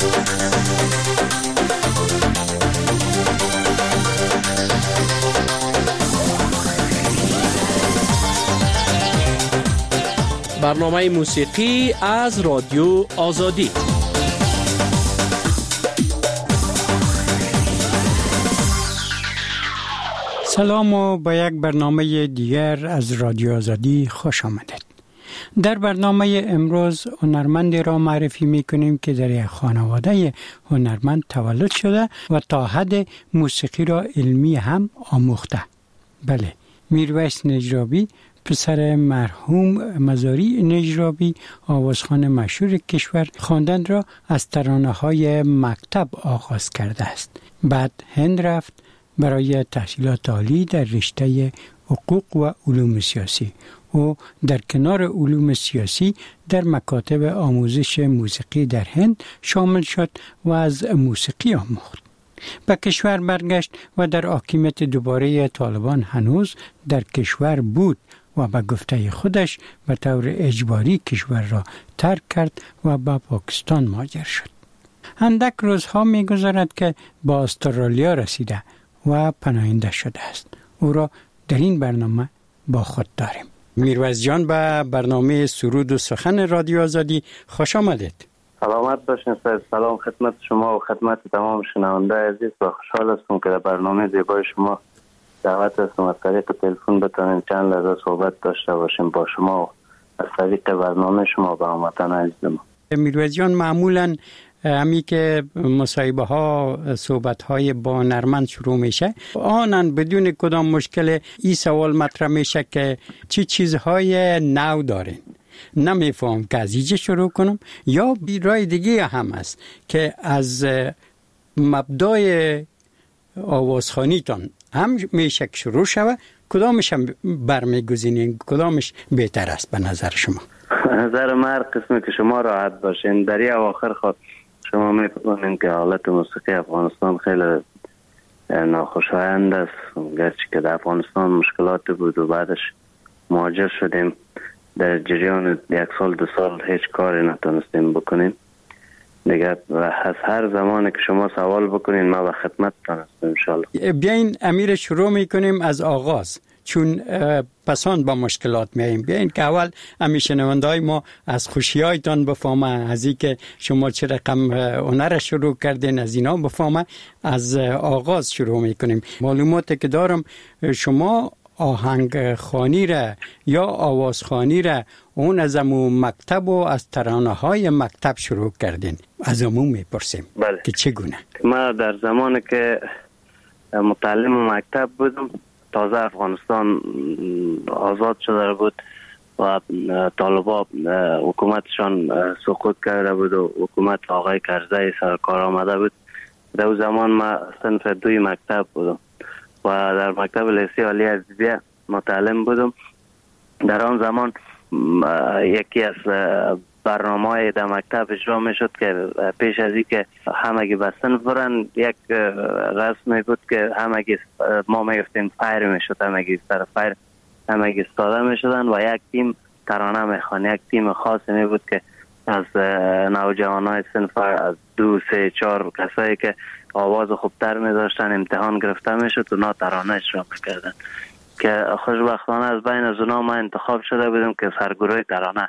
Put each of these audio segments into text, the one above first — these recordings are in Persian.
برنامه موسیقی از رادیو آزادی. سلام و با یک برنامه دیگر از رادیو آزادی خوش آمدید. در برنامه امروز هنرمندی را معرفی می‌کنیم که در یک خانواده هنرمند تولد شده و تا حد موسیقی را علمی هم آموخته. بله، میرویس نجرابی، پسر مرحوم مزاری نجرابی، آوازخوان مشهور کشور، خواندن را از ترانه‌های مکتب آغاز کرده است. بعد هند رفت برای تحصیلات عالی در رشته حقوق و علوم سیاسی. او در کنار علوم سیاسی در مکاتب آموزش موسیقی در هند شامل شد و از موسیقی آموخت. به کشور برگشت و در حاکمیت دوباره طالبان هنوز در کشور بود و به گفته خودش به طور اجباری کشور را ترک کرد و به پاکستان مهاجر شد. اندک روزها می‌گذرد که با استرالیا رسیده و پناهنده شده است. او را در این برنامه با خود داریم. میرویس جان، به برنامه سرود و سخن رادیو آزادی خوش آمدید. سلامت باشین. سلام خدمت شما و خدمت تمام شنونده عزیز و خوشحال هستم که در برنامه زیبای شما دعوت هستم از طریق تلفن بتونیم چند لحظه صحبت داشته باشیم با شما و از طریق برنامه شما با هموطن عزیز ما. میرویس جان، معمولاً همی که مصاحبه ها صحبت های با هنرمند شروع میشه، آنن بدون کدام مشکل این سوال مطرح میشه که چی چیزهای نو دارین. نمیفهم که از اینجا شروع کنم یا رای دیگه هم است که از مبدای آوازخوانیتان هم میشه که شروع شود. کدامش هم برمیگزینین؟ کدامش بهتر است به نظر شما؟ نظر من قسمی که شما راحت باشین. در این اواخر خود شما می‌فهمین که حالت موسیقی افغانستان خیلی ناخوشایند است، گرچه که در افغانستان مشکلات بود و بعدش مهاجر شدیم. در جریان 1 سال 2 سال هیچ کاری نتونستیم بکنیم دیگه. از هر زمانی که شما سوال بکنین ما به خدمتتان هستم انشالله. بیاین امیر شروع میکنیم از آغاز، چون پسان با مشکلات میاییم. بیاین که اول همیشه شنونده‌های ما از خوشی‌هایتان بفهمه، از این که شما چه رقم هنر شروع کردین از اینا بفهمه. از آغاز شروع میکنیم. معلوماتی که دارم شما آهنگ خوانی را یا آواز خوانی را اون از امو مکتب و از ترانه های مکتب شروع کردین. از امو میپرسیم بله. که چگونه؟ ما در زمانی که متعلم مکتب بودم، تازه افغانستان آزاد شده بود و طالبا حکومتشان سقوط کرده بود و حکومت آقای کرزی سرکار آمده بود. در اون زمان ما صنف 2 مکتب بودم و در مکتب لیسه عالی ادبیه متعلم بودم. در آن زمان یکی از برنامه‌های در مکتب اجرا میشد که پیش از اینکه همگی به صنف برن یک رسمی بود که همگی ما میگفتیم فایر میشد، همگی سر فایر همگی استاده میشدن و یک تیم ترانه میخوان. یک تیم خاصی می بود که از نوجوانای صنف از 2 3 4 کسایی که آواز خوبتر می داشتن امتحان گرفته میشد و نا ترانه اجرا میکردن که خوشبختانه از بین از اونا ما انتخاب شده بودم که سرگروه ترانه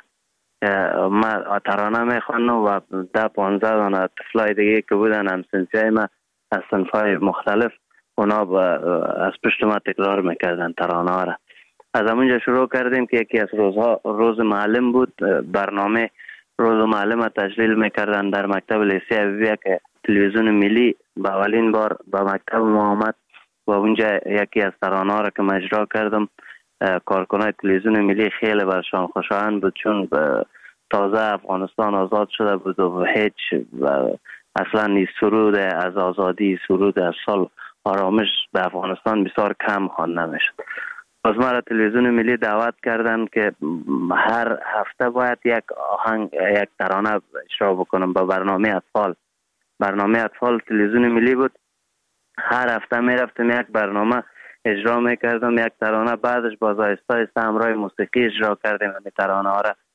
ما ترانه میخوانم و 10-15 دانه طفلای دیگه که بودن همسنفیای ما از صنفای مختلف اونا از پشت ما تکرار میکردن ترانه ها را. از همونجا شروع کردیم که یکی از روزها روز معلم بود. برنامه روز معلم تشکیل میکردن در مکتب لیسه اویه که تلویزیون ملی با اولین بار با مکتب ما آمد و اونجا یکی از ترانه ها را که اجرا کردم کارکنای تلویزیون ملی خیلی برشان خوشایند بود، چون تازه افغانستان آزاد شده بود و هیچ اصلا سرود از آزادی، سرود از سال آرامش به افغانستان بسیار کم خوانده میشد. از ما را تلویزیون ملی دعوت کردن که هر هفته باید یک آهنگ یک ترانه اجرا بکنم با برنامه اطفال. برنامه اطفال تلویزیون ملی بود. هر هفته میرفتم یک برنامه اجرا میکردم، یک ترانه. بعدش باز آهسته همراه موسیقی اجرا کردیم همین ترانه ها را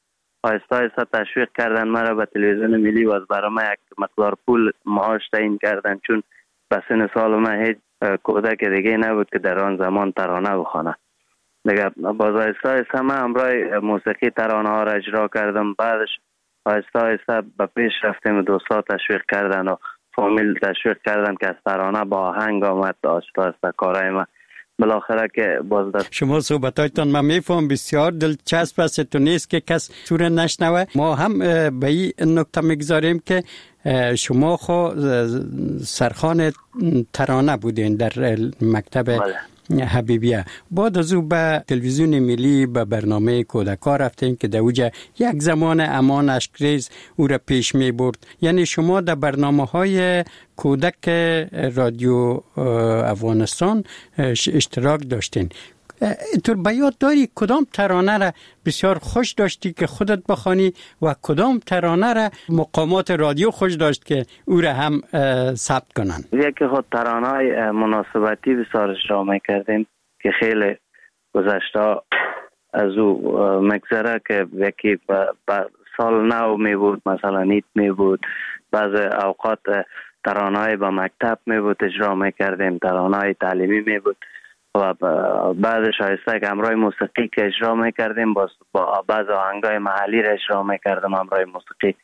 آهسته آهسته تشویق کردن مرا به تلویزیون ملی و از برای من یک مقدار پول معاش تعیین کردن، چون به سن سال من هیچ کودک دیگه نبود که در آن زمان ترانه بخوانه. دیگه باز آهسته آهسته من همراه موسیقی ترانه ها را اجرا کردم. بعدش آهسته آهسته به پیش رفتیم، دوستا تشویق کردن و فامیل تشویق کردن که از ترانه با آهنگ آمد. آهسته آهسته کارهای من بالاخره که باز دست شما صحبتایتان من میفهم بسیار دلچسب است، تو نیست که کس سوره نشنوه. ما هم به این نکته میگذاریم که شما خو سرخوان ترانه بودین در مکتب حبیبیه. بعد از او به تلویزیون ملی به برنامه کودکا رفتین که در اوجه یک زمان امان اشکریز او را پیش می برد. یعنی شما در برنامه های کودک رادیو افغانستان اشتراک داشتین. تو به یاد داری کدام ترانه را بسیار خوش داشتی که خودت بخوانی و کدام ترانه را مقامات رادیو خوش داشت که او را هم ثبت کنن؟ یکی خود ترانه های مناسبتی بسیار اجرا میکردیم که خیلی گذشته از او مگذره، که یکی سال نو می بود، مثلا نیت می بود، بعض اوقات ترانه های با مکتب می بود اجرا میکردیم، ترانه های تعلیمی می بود و بعدش آهسته که همراه موسیقی که اجرا میکردیم با بعض آهنگای محلی را اجرا میکردم همراه موسیقی،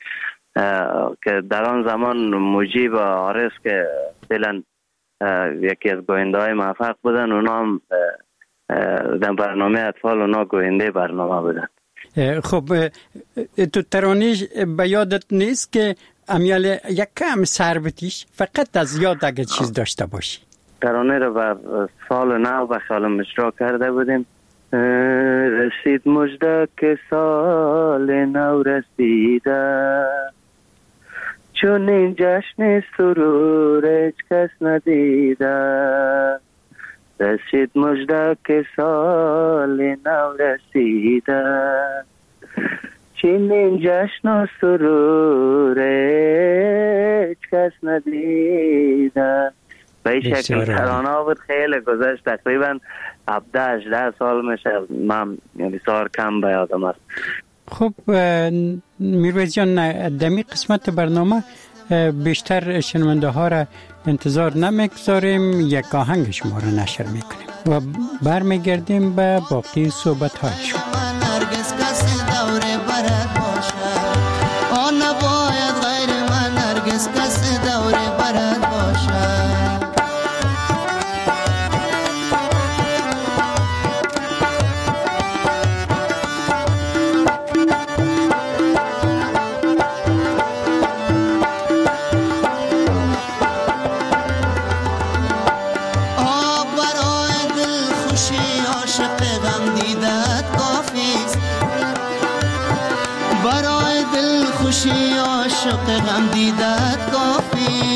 که در آن زمان مجیب و عارض که فعلا یکی از گوینده های موفق بودن، اونا هم در برنامه اطفال اونا گوینده برنامه بودن. خب تو ترانه به یادت نیست که امیال یک کم سر بتیش فقط از یاد اگه چیز داشته باشی؟ ترانه رو بر سال نو به خیالم اجرا کرده بودیم. رسید مژده که سال نو رسیده، چون این جشن سرور هیچ کس ندیده. رسید مژده که سال نو رسیده، چون این جشن و سرور هیچ کس ندیده. به این شکل ترانه بود. خیلی گذشت، تقریبا 17-18 سال میشه، من بسیار کم به یادم است. خب میرویز جان، دمی قسمت برنامه بیشتر شنونده ها را انتظار نمیگذاریم، یک آهنگ شما را نشر میکنیم و برمیگردیم به باقی صحبت های شما. نرگس کس دوره برد باشه، آن نباید غیر من نرگس کس دوره برد باشه. عاشق غم دیدت کافی،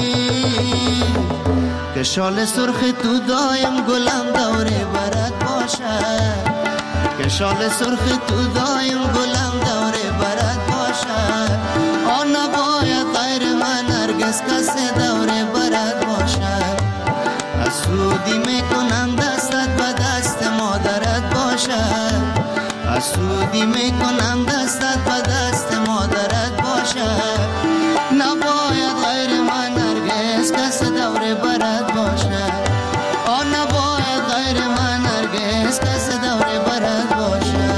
که شال سرخ تو دایم گلم دوره برد باشه، که شال سرخ تو دایم گلم دوره برد باشه. آن نباید غیر من هرگز کس دوره برد باشه. حسودی میکنم دستت به دست مادرت باشه، حسودی میکنم دستت به دست مادرت باشه. نباید غیر من هرگز کس دوره برد باشه، آن نباید غیر من هرگز کس دوره برد باشه.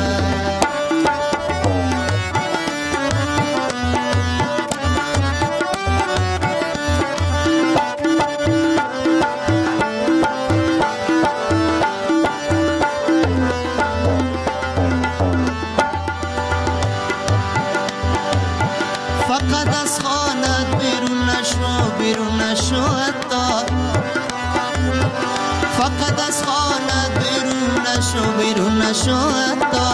فقط از خانت بیرون نشو حتی.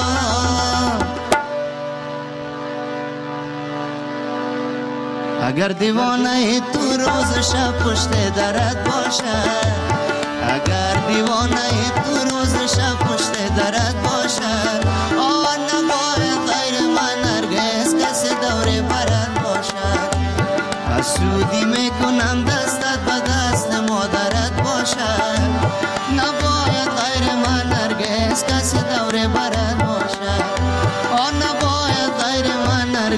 اگر دیوانه تو روز شب پشت درت باشه، اگر دیوانه تو روز شب پشت درت باشه. آن نباید غیر من هرگز کس دوره برت باشه. حسودی میکنم دستت به دست مادرت باشه. نباید غیر من هرگز کس دوره برت باشه. آن نباید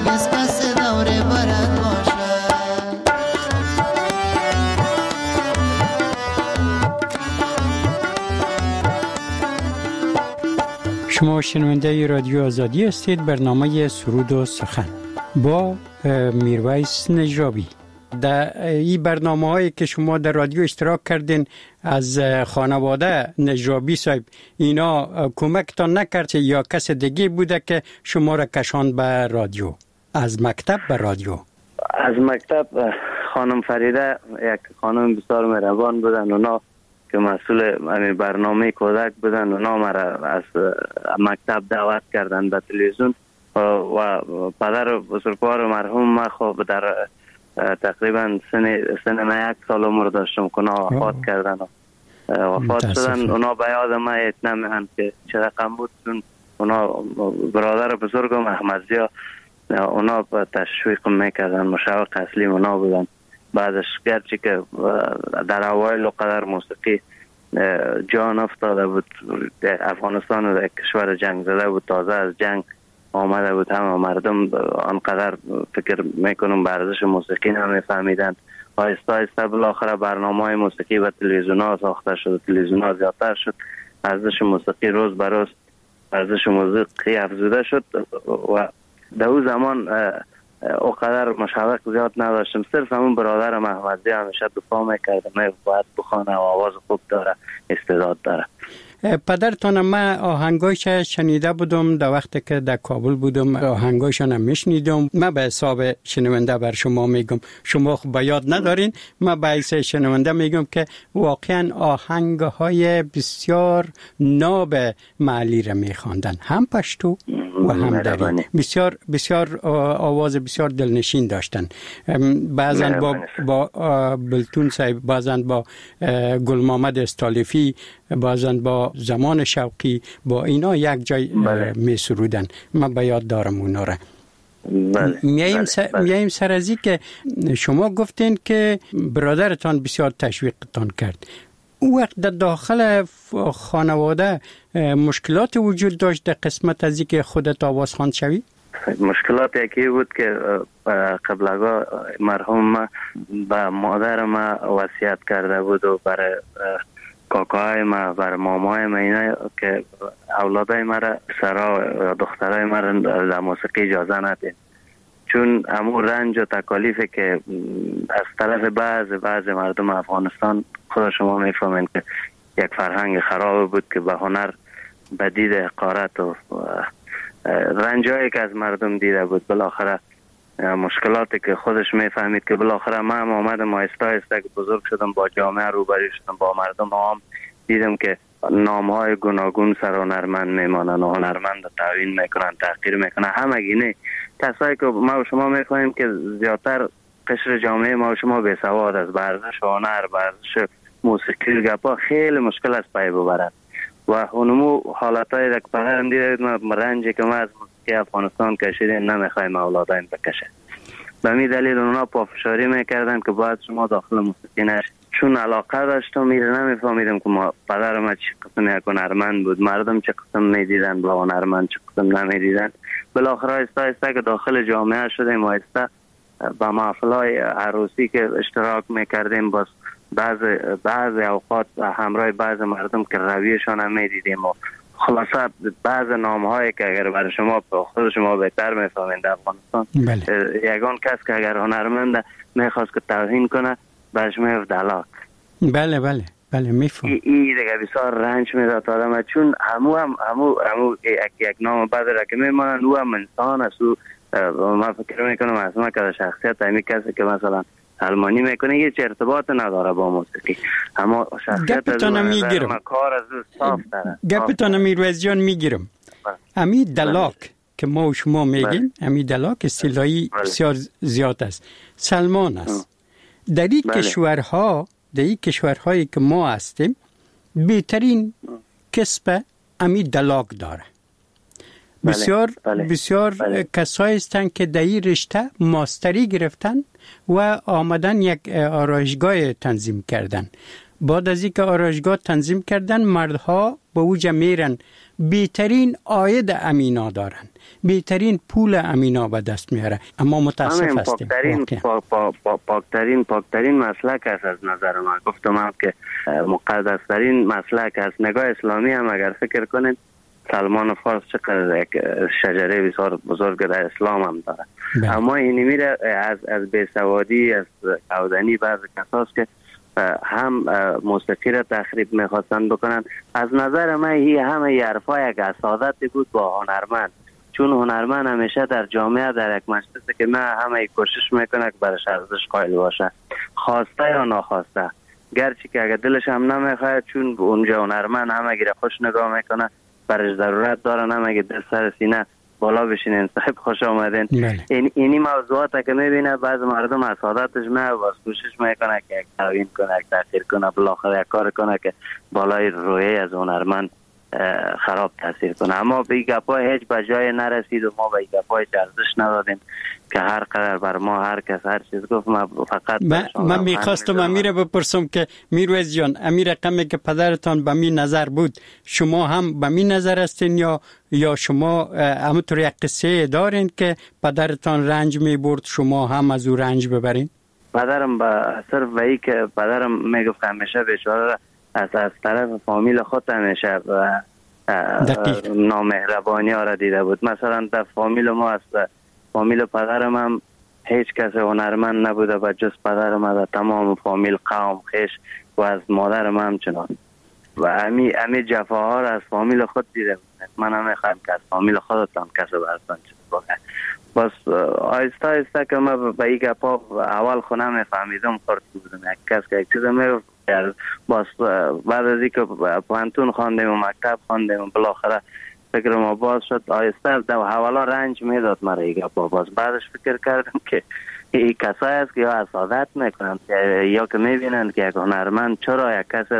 هرگز کس دوره برات باشه. شما شنونده رادیو آزادی هستید. برنامه سرود و سخن با میرویس نجابی. در این برنامه هایی که شما در رادیو اشتراک کردین از خانواده نجابی صاحب، اینا کمکتان نکرد یا کس دیگه بوده که شما را کشاند به رادیو؟ از مکتب به رادیو؟ از مکتب خانم فریده، یک خانم بسیار مهربان بودن، اونا که مسئول برنامه کودک بودن، اونا مرا از مکتب دعوت کردن به تلویزیون و پدر بزرگوار مرحوم ما خب در تقریبا سن 1 سال عمر داشتم که اونا وفات کردن و وفات شدن. اونا به یاد ما اتنا میهن که چه رقم بود، چون اونا برادر بزرگم احمدزیا اونا تشویق میکردن، مشوق اصلی اونا بودن. بعدش گرچه که در اوایل قدر موسیقی جان افتاده بود، افغانستان در کشور جنگ زده بود، تازه از جنگ آمده بود، همه مردم آنقدر فکر میکنم به ارزش موسیقی نمیفهمیدن. آهسته آهسته بالاخره برنامه‌های موسیقی و تلویزیون‌ها ساخته شد، تلویزیون‌ها زیادتر شد، ارزش موسیقی روز به روز ارزش موسیقی افزوده شد و در اون زمان اوقدر مشوق زیاد نداشتم. صرف همون برادرم احمدی همیشه دفاع میکرد، باید بخونه و آواز خوب داره، استعداد داره. پدرتان ما آهنگایش شنیده بودم در وقتی که در کابل بودم، آهنگایشان هم میشنیدم. من به حساب شنونده بر شما میگم، شما خب به یاد ندارین، من به حساب شنونده میگم که واقعا آهنگهای بسیار ناب محلی را میخواندن، هم پشتو و هم دری. بسیار بسیار آواز بسیار دلنشین داشتن. بعضن با بلتون صاحب، بعضن با گل محمد استالفی، بعضن با زمان شوقی، با اینا یک جای می سرودن. من به یاد دارم اونا را. میاییم سر از این که شما گفتین که برادرتان بسیار تشویقتان کرد. او وقت در داخل خانواده مشکلات وجود داشت در قسمت از این که خودت آواز خواند شوی؟ مشکلات یکی بود که قبل مرحوم به مادر ما وصیت کرده بود و برای کاکاهای ما، برای مامای ما، اینا که اولادای ما را، سرا و دخترای ما را در موسیقی اجازه ندید، چون امور رنج و تکالیفی که از طرف بعض مردم افغانستان، خود شما میفهمین که یک فرهنگ خراب بود که به هنر بدید حقارت و رنجایی که از مردم دیده بود، بالاخره مشکلاتی که خودش میفهمید که بالاخره من هم آمدم آهسته آهسته که بزرگ شدم، با جامعه روبرو شدم، با مردم عام دیدم که نامهای گوناگون سر هنرمند میمانن و هنرمند تعیین میکنن، تحقیر میکنن. همگینه کسایی که ما و شما میفهمیم که زیادتر قشر جامعه ما و شما بی‌سواد از ورزش هنر، ورزش موسیقی گپا خیلی مشکل است پای ببرن و اونمو حالتای که پدرم دیده ما رنجی که ما از موسیقی افغانستان کشیدیم نمیخوایم اولادایم بکشه. به می دلیل اونا پافشاری میکردن که باید شما داخل موسیقی نشید. چون علاقه داشتم میره نمیفهمیدم که ما پدر ما چه قسم یک هنرمند بود، مردم چه قسم میدیدن با هنرمند، چه قسم نمیدیدن. بالاخره آهسته آهسته که داخل جامعه شدیم، آهسته با محفل‌های عروسی که اشتراک میکردیم، باز بعض اوقات همراه بعض مردم که رویشان هم میدیدیم و خلاصه بعض نامهایی که اگر برای شما خود شما بهتر میفهمین در افغانستان، یگان کس که اگر هنرمند میخواست که توهین کنه برش میفت دلاک. بله میفهم. این دیگه بسیار رنج میداد آدم، چون همو یک نام بعد را که میمانن او هم انسان است. ما فکر میکنم اصلا که شخصیت همی کسی که مثلا المانی میکنه هیچ ارتباط نداره با موسیقی، اما شخصیت از اون کار از اون صاف داره. گپتان میرویس جان میگیرم. امی دلاک که ما و شما میگیم، امی دلاک اصطلاحی بسیار زیاد است. سلمان است. در این کشورها، در این کشورهایی که ما هستیم، بهترین کسب امی دلاک داره. بسیار کسایی هستند که در این رشته ماستری گرفتن و آمدن یک آرایشگاه تنظیم کردن بعد از اینکه آرایشگاه تنظیم کردن مردها به اوجا میرن، بهترین عاید امینا دارن، بهترین پول امینا به دست میاره. اما متاسف هستیم پاکترین مسلک است از نظر من. گفتم هم که مقدسترین مسلک است. نگاه اسلامی هم اگر فکر کنید سلمان فارس چقدر یک شجره بسیار بزرگ در اسلام هم داره. اما اینی میره از بیسوادی، از کودنی بعض کساست که هم موسیقی را تخریب میخواستن بکنن. از نظر من همه حرفا یک اسادتی بود با هنرمند، چون هنرمند همیشه در جامعه در یک مجلسی که من همه کوشش میکنه که برش ارزش قائل باشه، خواسته یا ناخواسته، گرچه که اگر دلش هم نمیخواد، چون اونجا هنرمند همه گیره خوش نگاه میکنه، برش ضرورت دارن همه گیره دل سر سینه بالا بشینین صاحب خوش آمدین. اینی موضوعات که میبینه بعض مردم اسادتش باز کوشش میکنه که یک تاوین کنه، یک تاثیر کنه، بالاخره یک کار کنه که بالای روحیه از هنرمند خراب تاثیر کنه. اما به این گپای هیچ بجای نرسید و ما به این گپای ارزش ندادیم که هر قدر بر ما هر کس هر چیز گفت. ما فقط من میخواستم امیره بپرسم که میرویز جان، امیر رقمی که پدرتان به می نظر بود، شما هم به می نظر هستین یا شما همونطور یک قصه دارین که پدرتان رنج میبرد شما هم از او رنج ببرین؟ پدرم صرف به ای که پدرم میگفت همیشه بیچاره از طرف فامیل خود همیشه نامهربانی ها را دیده بود. مثلا در فامیل ما از فامیل پدرم هم هیچ کس هنرمند نبوده و جز پدرم از تمام فامیل قوم خیش و از مادرم هم چنان و امی جفاها را از فامیل خود دیده بود. من هم میخوایم که از فامیل خودتان کسی برستان چیز بگه. بس آیسته آیسته که ما به این گپا اول خونه میفهمیدم خورد بودم یک کس که یک چیز میگفت. باز بعد از اینکه پانتون خواندیم و مکتب خواندیم و بالاخره فکر ما باز شد، آیسته در حوالا رنج میداد مرا این گپا. باز بعدش فکر کردم که این کسایی است که یا اسادت میکنند یا که میبینند که یک هنرمند چرا یک کس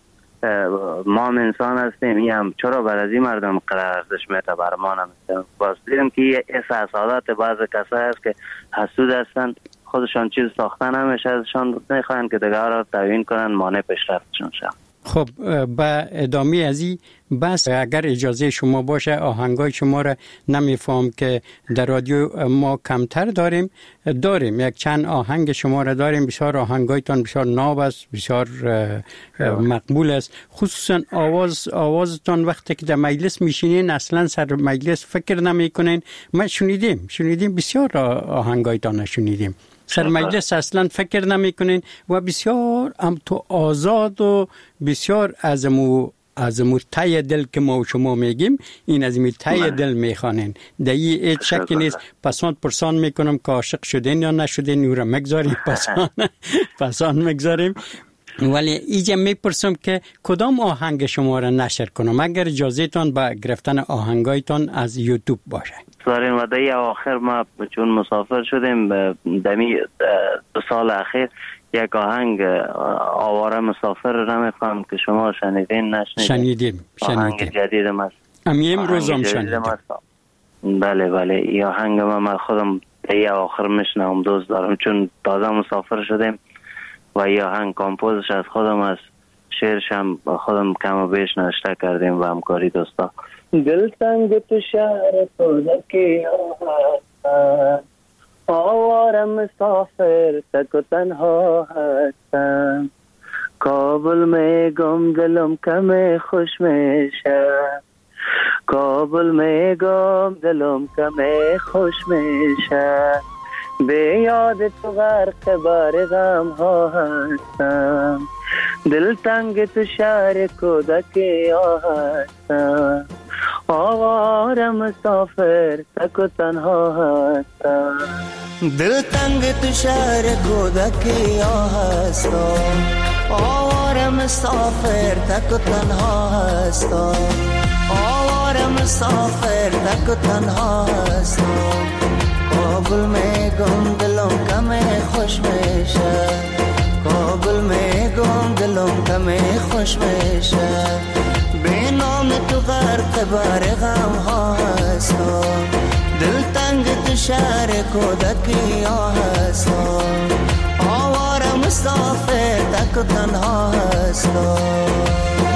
ما انسان هستیم این هم چرا بر از این مردم قرار ارزش میده بر ما نمیده. باز دیدم که این اسادت بعض کسایی است که حسود هستند، خودشان چیز ساختن همیشه ازشان میخواین که دیگر را توهین کنن، مانع پیشرفتشون شد. خب به ادامه از این بس اگر اجازه شما باشه آهنگای شما را نمیفهم که در رادیو ما کمتر داریم یک چند آهنگ شما را داریم. بسیار آهنگایتان بسیار ناب است، بسیار مقبول است، خصوصا آوازتان وقتی که در مجلس میشینین اصلا سر مجلس فکر نمی کنین. ما شنیدیم بسیار آهنگایتان شنیدیم، سر مجلس اصلا فکر نمی کنین و بسیار هم تو آزاد و بسیار از مو تای دل که ما و شما میگیم این از می تای دل میخوانین. در این هیچ شکی نیست. پرسان میکنم که عاشق شدین یا نشدین، او را مگذاریم پسان مگذاریم. ولی اینجا میپرسم که کدام آهنگ شما را نشر کنم اگر اجازه تان با گرفتن آهنگایتان از یوتیوب باشه؟ داریم و در آخر ما چون مسافر شدیم دمی 2 سال اخیر یک آهنگ آواره مسافر نمیخوام که شما شنیدین نشنیدین؟ آهنگ جدیدم است. امروز هم شنیدیم. بله این آهنگ من خودم در آخر میشنم، دوست دارم چون تازه مسافر شدیم و این آهنگ کامپوزش از خودم است، شعرش هم خودم کم و بیش نوشته کردیم و همکاری دوستا. دل تنگ تو شهر تازکی آواره مسافر تک و تنها هستم، کابل میگم دلم کم خوش میشه، کابل میگم دلم کم خوش میشه، به یاد تو غرق بار غم ها هستم، دل تنگ تو شهر کودکی هستم، آواره مسافر تک و تنها هستم، دل تنگ تو شهر کودکی هستم، آواره مسافر تک و تنها هستم، آواره مسافر تک و تنها هستم، کابل میگم دلم کم خوش میشه، کابل میگم دلم کم خوش میشه، به نام تو غرق بار غم ها هستم، دل تنگ تو شهر کودکی هستم، آواره مسافر تک تک و تنها هستم.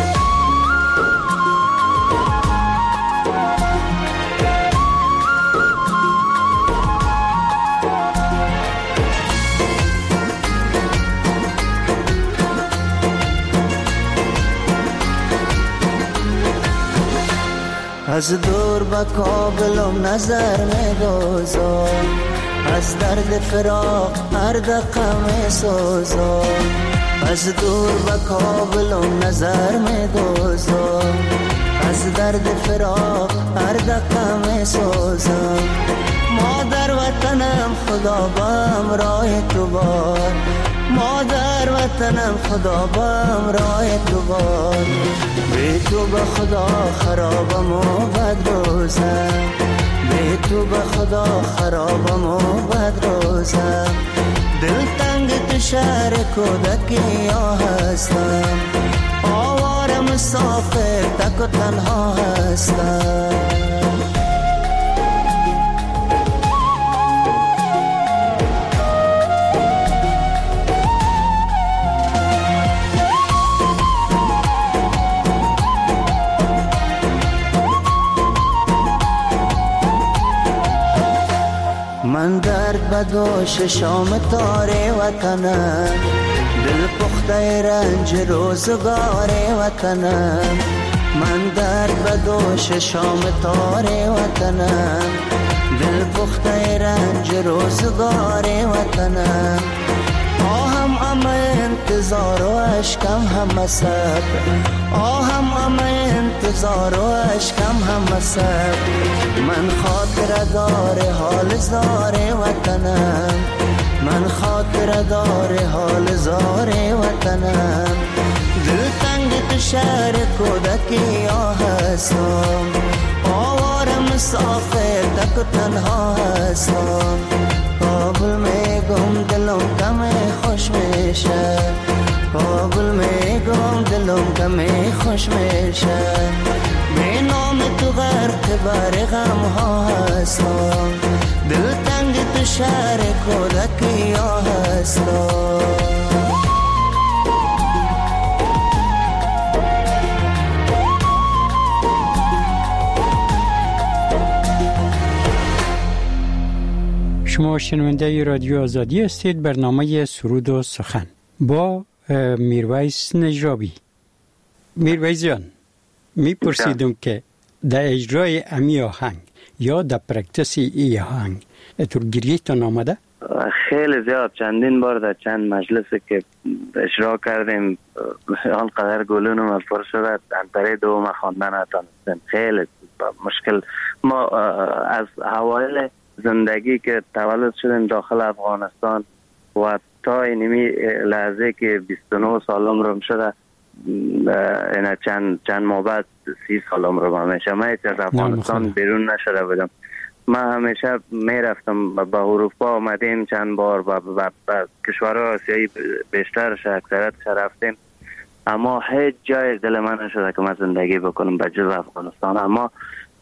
از دور با کابلم نظر می‌دوزم، از درد فراق هر دقیقه می‌سوزم. از دور با کابلم نظر می‌دوزم، از درد فراق هر دقیقه می‌سوزم. مادر وطنم خدا با همراه تو باد، مادر وطنم خدا با همراه تو باد. بی تو به خدا خرابم و بد روزم، بی تو به خدا خرابم و بد روزم. دل تنگ تو شهر کودکی ها هستم، آوار مسافر تک و تنها هستم. من درد بدوش شام تاره وطنم، دل پخته رنج روزگار وطنم. من درد بدوش شام تاره وطنم، دل پخته رنج روزگار وطنم. آهم انتظار و عشقم هم صبر، آهم انتظار و عشقم هم صبر. من خاطر دار حال زار وطنم، من خاطر دار حال زار وطنم. دل تنگ تو شهر کودکی ها هستم، آوار مسافر تک و تنها هستم. کابل میگم دلم کم خوش میشه، کابل میگم دلم کم خوش میشه. به نام تو غرق بر غم ها هستم، دل تنگ تو شهر کودکی ها هستم. شما شنونده رادیو آزادی هستید. برنامه سرود و سخن با میرویس نجابی. میرویس جان، میپرسیدم که در اجرای امی آهنگ یا در پرکتسی ای آهنگ اتور گریهتان آمده؟ خیلی زیاد، چندین بار در چند مجلسی که اجرا کردیم آنقدر گلونم الفار شده انتره دوم خواندن نتانستیم. خیلی مشکل. ما از اوایل زندگی که تولد شدیم داخل افغانستان و تا اینمی لحظه که 29 سالم رو شده، اینا چند ماه بعد 30 سالم رو همیشه من از افغانستان بیرون نشده بودم. من همیشه میرفتم به اروپا، آمدیم چند بار و کشورهای آسیایی بیشترش اکثرت رفتیم، اما هیچ جای دل من نشده که من زندگی بکنم به جز افغانستان. اما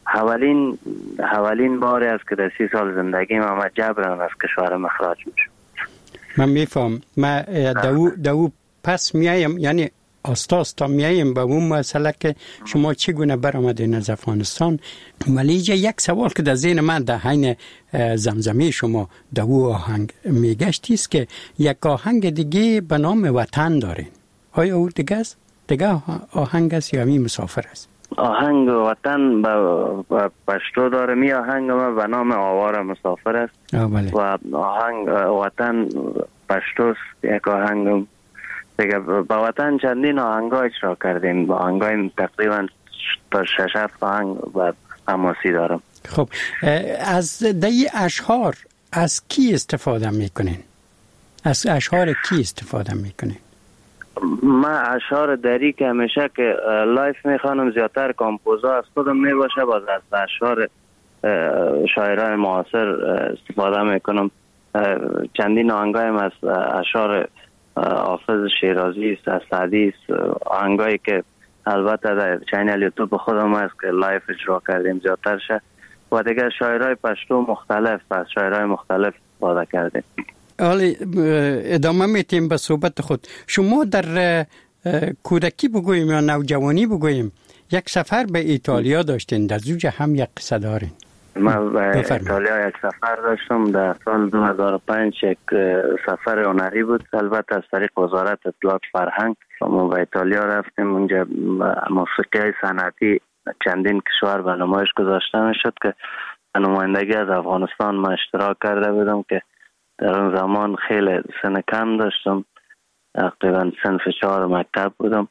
اولین باری است که در 30 سال زندگی من جبران از کشور مخراج میشم. من میفهم. من دو پس میایم، یعنی آستا میایم به اون مسئله که شما چگونه برآمدین از افغانستان. ولی یک سوال که در ذهن من در حین زمزمه شما دو آهنگ میگشتی است که یک آهنگ دیگه به نام وطن دارین. آیا او دیگه آهنگ است یا می مسافر است؟ آهنگ وطن با پشتو داره. می آهنگ ما به نام آوار مسافر است. بله. و آهنگ وطن پشتوست. یک آهنگ دیگه با وطن چندین آهنگا اجرا کردیم، با آهنگای تقریبا تا 6-7 آهنگ و حماسی دارم. خب از دی اشعار از کی استفاده میکنین؟ از اشعار کی استفاده میکنین؟ من اشعار دری که همیشه که لایف میخوانم زیادتر کامپوزا از خودم میباشه، باز از اشعار شاعران معاصر استفاده میکنم. چندین آهنگایم از اشعار حافظ شیرازی است، از سعدی است، آهنگایی که البته در چینل یوتیوب خودم هست که لایف اجرا کردیم زیادتر شه، و دیگه شاعرای پشتو مختلف از شاعرای مختلف استفاده کردیم. حالا ادامه میتیم به صحبت خود. شما در کودکی بگوییم یا نوجوانی بگوییم یک سفر به ایتالیا داشتین، در زوج هم یک قصه دارین. من به ایتالیا یک سفر داشتم در سال 2005. یک سفر هنری بود، البته از طریق وزارت اطلاعات فرهنگ. ما به ایتالیا رفتیم، اونجا موسیقی صنعتی چندین کشور به نمایش گذاشته میشد که نمایندگی از افغانستان ما اشتراک کرده بودم که در اون زمان خیلی سن کم داشتم، تقریبا صنف 4 مکتب بودم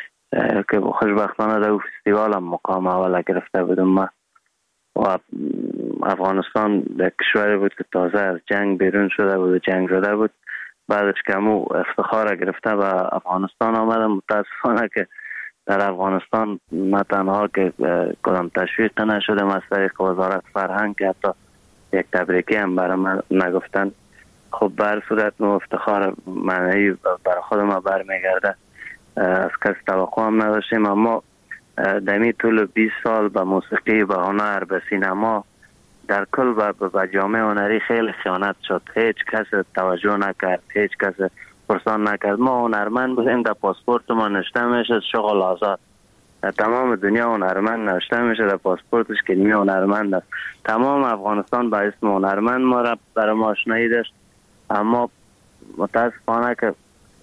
که خوشبختانه در اون فستیوال هم مقام اول گرفته بودم. ما و افغانستان در کشوری بود که تازه از جنگ بیرون شده بود و جنگ شده بود. بعدش که همو افتخار گرفته به افغانستان آمدم. متاسفانه که در افغانستان نه تنها که کدام تشویق نشدم از طریق وزارت فرهنگ که حتی یک تبریکی هم برای من نگفتن. خب بر صورت نو افتخار معنی برای خود ما برمیگرده، از کس توقع هم نداشتیم. اما دمی طول 20 سال به موسیقی، به هنر، به سینما، در کل به جامعه هنری خیلی خیانت شد. هیچ کس توجه نکرد، هیچ کس پرسان نکرد. ما هنرمند بودیم، در پاسپورت ما نوشته میشه شغل آزاد. در تمام دنیا هنرمند نوشته میشه در پاسپورتش که نیمه هنرمند است. تمام افغانستان با اسم هنرمند ما را برای ما آشنایی داشت، اما متاسفانه که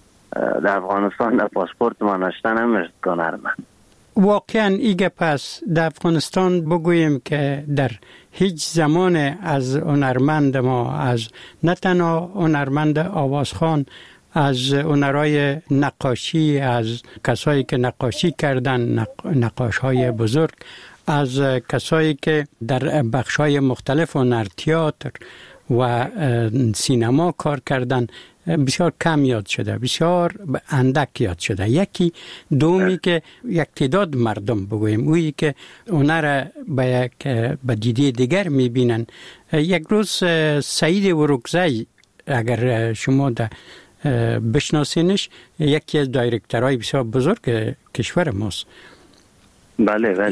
در افغانستان در پاسپورت ما نوشته نمیشه که هنرمند. واقعا ایگه پس در افغانستان بگوییم که در هیچ زمان از هنرمند ما، از نه تنها هنرمند آوازخوان، از هنرهای نقاشی، از کسایی که نقاشی کردن، نقاشهای بزرگ، از کسایی که در بخشهای مختلف هنر، تئاتر و سینما کار کردن، بسیار کم یاد شده، بسیار اندک یاد شده. یکی دومی که یک تعداد مردم بگوییم اویی که هنر به دیده دیگر میبینن. یک روز سعید ورکزی، اگر شما بشناسینش، یکی از دایرکترهای بسیار بزرگ کشور ماست. بله.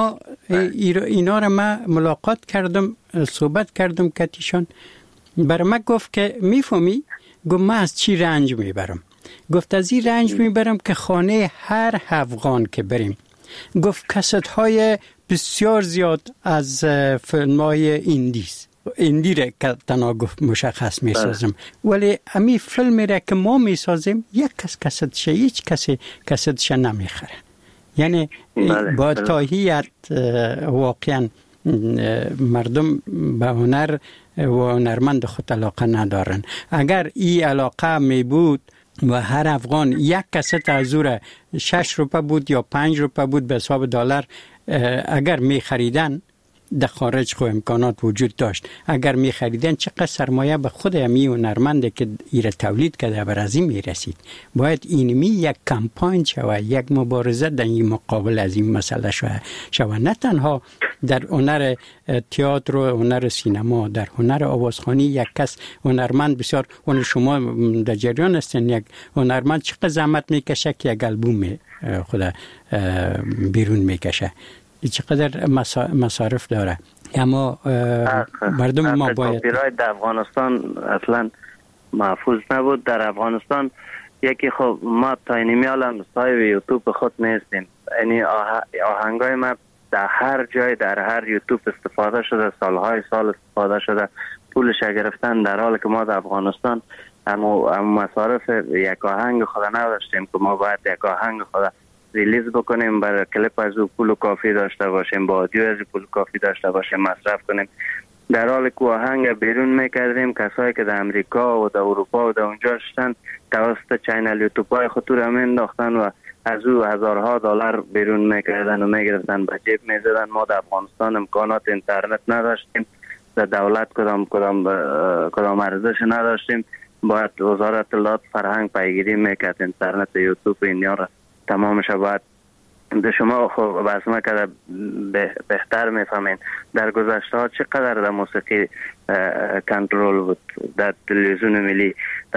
اینا را من ملاقات کردم، صحبت کردم کتیشان. برای من گفت که میفهمی؟ گفت من از چی رنج میبرم؟ گفت از این رنج میبرم که خانه هر افغان که بریم، گفت کست های بسیار زیاد از فیلم های ایندی را که تنها گفت مشخص میسازم، ولی امی فیلمی را که ما میسازیم یک کستشه، هیچ کسی کستشه نمیخره. یعنی با تاهیت واقعا مردم به هنر و هنرمند خود علاقه ندارن. اگر این علاقه می بود و هر افغان یک کست از او 6 روپه بود یا 5 روپه بود به حساب دلار اگر می خریدن، در خارج خو امکانات وجود داشت، اگر می خریدن چقدر سرمایه به خود امی هنرمنده که ایره تولید کرده بر از این می رسید. باید اینمی یک کمپاین شوه، یک مبارزه در این مقابل از این مسئله شوه. نه تنها در هنر تئاتر و هنر سینما، در هنر آوازخوانی یک کس هنرمند بسیار، اون شما در جریان هستین، یک هنرمند چقدر زحمت میکشه که یک البوم خود بیرون میکشه، چقدر مصارف داره. اما مردم ما باید کپی رایت در افغانستان اصلا محفوظ نبود. در افغانستان یکی خب ما تا اینمیال هم صاحب یوتیوب خود نیستیم، یعنی آهنگای ما در هر جای در هر یوتیوب استفاده شده، سالهای سال استفاده شده، پولش گرفتن، در حالی که ما در افغانستان اما مصارف یک آهنگ خود نداشتیم که ما باید یک آهنگ خود ریلیز بکنیم، برای کلیپ از او پول کافی داشته باشیم، با آدیو از پول کافی داشته باشیم، مصرف کنیم. در حالی که آهنگ بیرون میکردیم، کسایی که در امریکا و در اروپا و در اونجا شدن توسط چینل یوتیوب های خود را مینداختن و از او هزارها دلار بیرون میکردن و میگرفتن، به جیب میزدن. ما در افغانستان امکانات اینترنت نداشتیم، در دولت کدام ارزش نداشتیم، باید وزارت اطلاعات فرهنگ پیگیری میکرد اینترنت یوتیوب اینیا را تمامش. باید در شما خب بسمه که بهتر میفهمین در گذشته ها چقدر در موسیقی کنترل بود در تلویزیون ملی.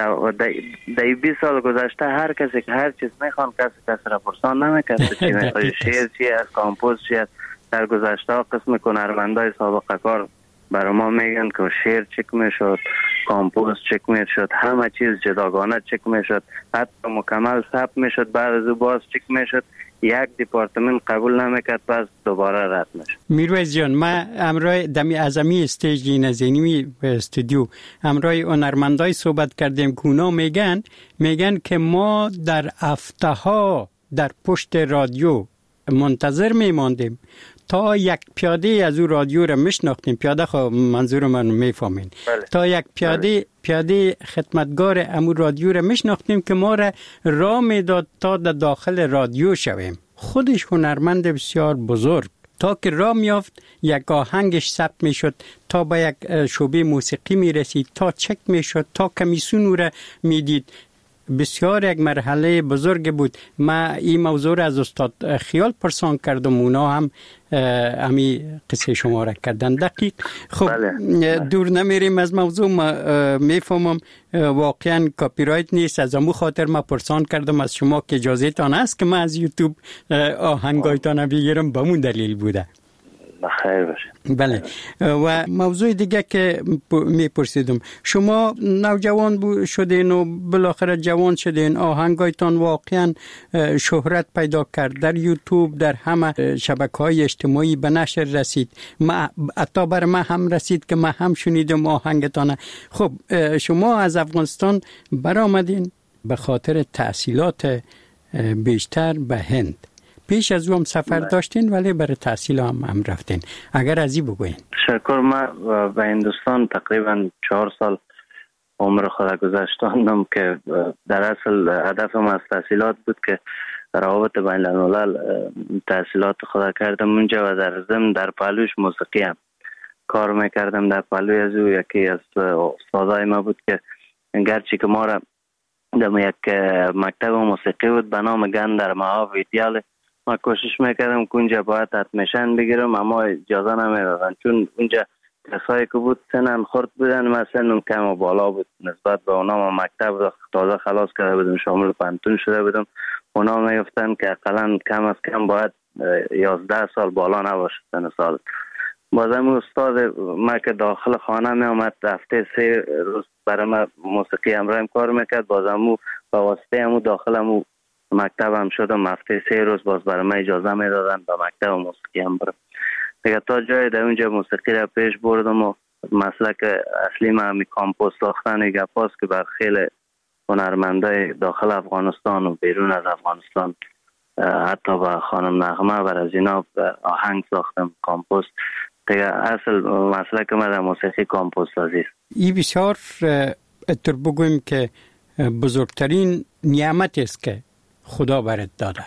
در 20 سال گذشته هر کسی که هر چیز میخوان کسی را پرسان نمیکرد چی میخواد، شعر چی است، کامپوز چی است. در گذشته ها قسم هنرمندای سابقه کار برای ما میگن که شعر چک میشد، کامپوست چک میشد، همه چیز جداگانه چک میشد، حتی مکمل ثبت میشد، بعد از او باز چک میشد، یک دیپارتمنت قبول نمیکرد، پس دوباره رد میشد. میرویز جان، ما امروز دمی اعظمی استیج نزینی استودیو امروز هنرمندای صحبت کردیم که اونا میگن که ما در هفته ها در پشت رادیو منتظر میماندیم تا یک پیاده از او رادیو را میشناختیم. پیاده خب منظور من میفهمین. تا یک پیاده خدمتگار امو رادیو را میشناختیم که ما را راه میداد تا در داخل رادیو شویم. خودش هنرمند بسیار بزرگ، تا که راه میافت یک آهنگش ثبت میشد، تا به یک شعبه موسیقی میرسید، تا چک میشد، تا کمیسیون او را میدید. بسیار یک مرحله بزرگ بود. ما این موضوع را از استاد خیال پرسان کردم، اونا هم امی قصه شما را کردن دقیق. خب دور نمیریم از موضوع. ما میفهمم واقعا کاپی رایت نیست، از امو خاطر ما پرسان کردم از شما که اجازه تان است که ما از یوتیوب آهنگایتان بگیرم، به مون دلیل بوده. خیر باشه. بله. و موضوع دیگه که میپرسیدم، شما نوجوان شدین و بالاخره جوان شدین، آهنگایتان واقعا شهرت پیدا کرد، در یوتیوب در همه شبکه‌های اجتماعی به نشر رسید، حتی بر من هم رسید که من هم شنیدم آهنگتان. خب شما از افغانستان برآمدین به خاطر تحصیلات بیشتر به هند. پیش از او هم سفر داشتین ولی برای تحصیل هم رفتین. اگر از این بگوین. شکر. من به هندوستان تقریبا 4 سال عمر خود گذاشتم که در اصل هدفم از تحصیلات بود که روابط بین الملل تحصیلات خود کردم اونجا و در ضمن در پهلوش موسیقی هم کار میکردم. در پهلوی از او یکی از استادای ما بود که گرچه که ما را در یک مکتب موسیقی بود به نام گندر مهاویدیال، ما کوشش میکردم که اونجا باید ادمیشن بگیرم، اما اجازه نمیدادن، چون اونجا کسایی که بود سنن خورد بودن، من سنم کم و بالا بود نسبت به اونا. ما مکتب تازه خلاص کرده بودم، شامل پانتون شده بودم. اونا میگفتن که اقلا کم از کم باید 11 سال بالا نباشه سن سال. بازم استاد ما که داخل خانه می آمد، هفته 3 روز برای ما موسیقی همراهم کار میکرد، بازم با واسطه همو داخل مکتب هم شدم. هفته 3 روز باز برای من اجازه میدادن با مکتب موسیقی هم برم دیگه. تا جای در اونجا موسیقی را پیش بردم و مسلک اصلی من همی کامپوست ساختن گپاست که بر خیلی هنرمندای داخل افغانستان و بیرون از افغانستان، حتی با خانم نغمه بر از اینا آهنگ ساختم کامپوست دیگه. اصل مسلک من در موسیقی کامپوست سازی است. این بسیار اتر بگویم که بزرگترین نعمت است که خدا برات داده.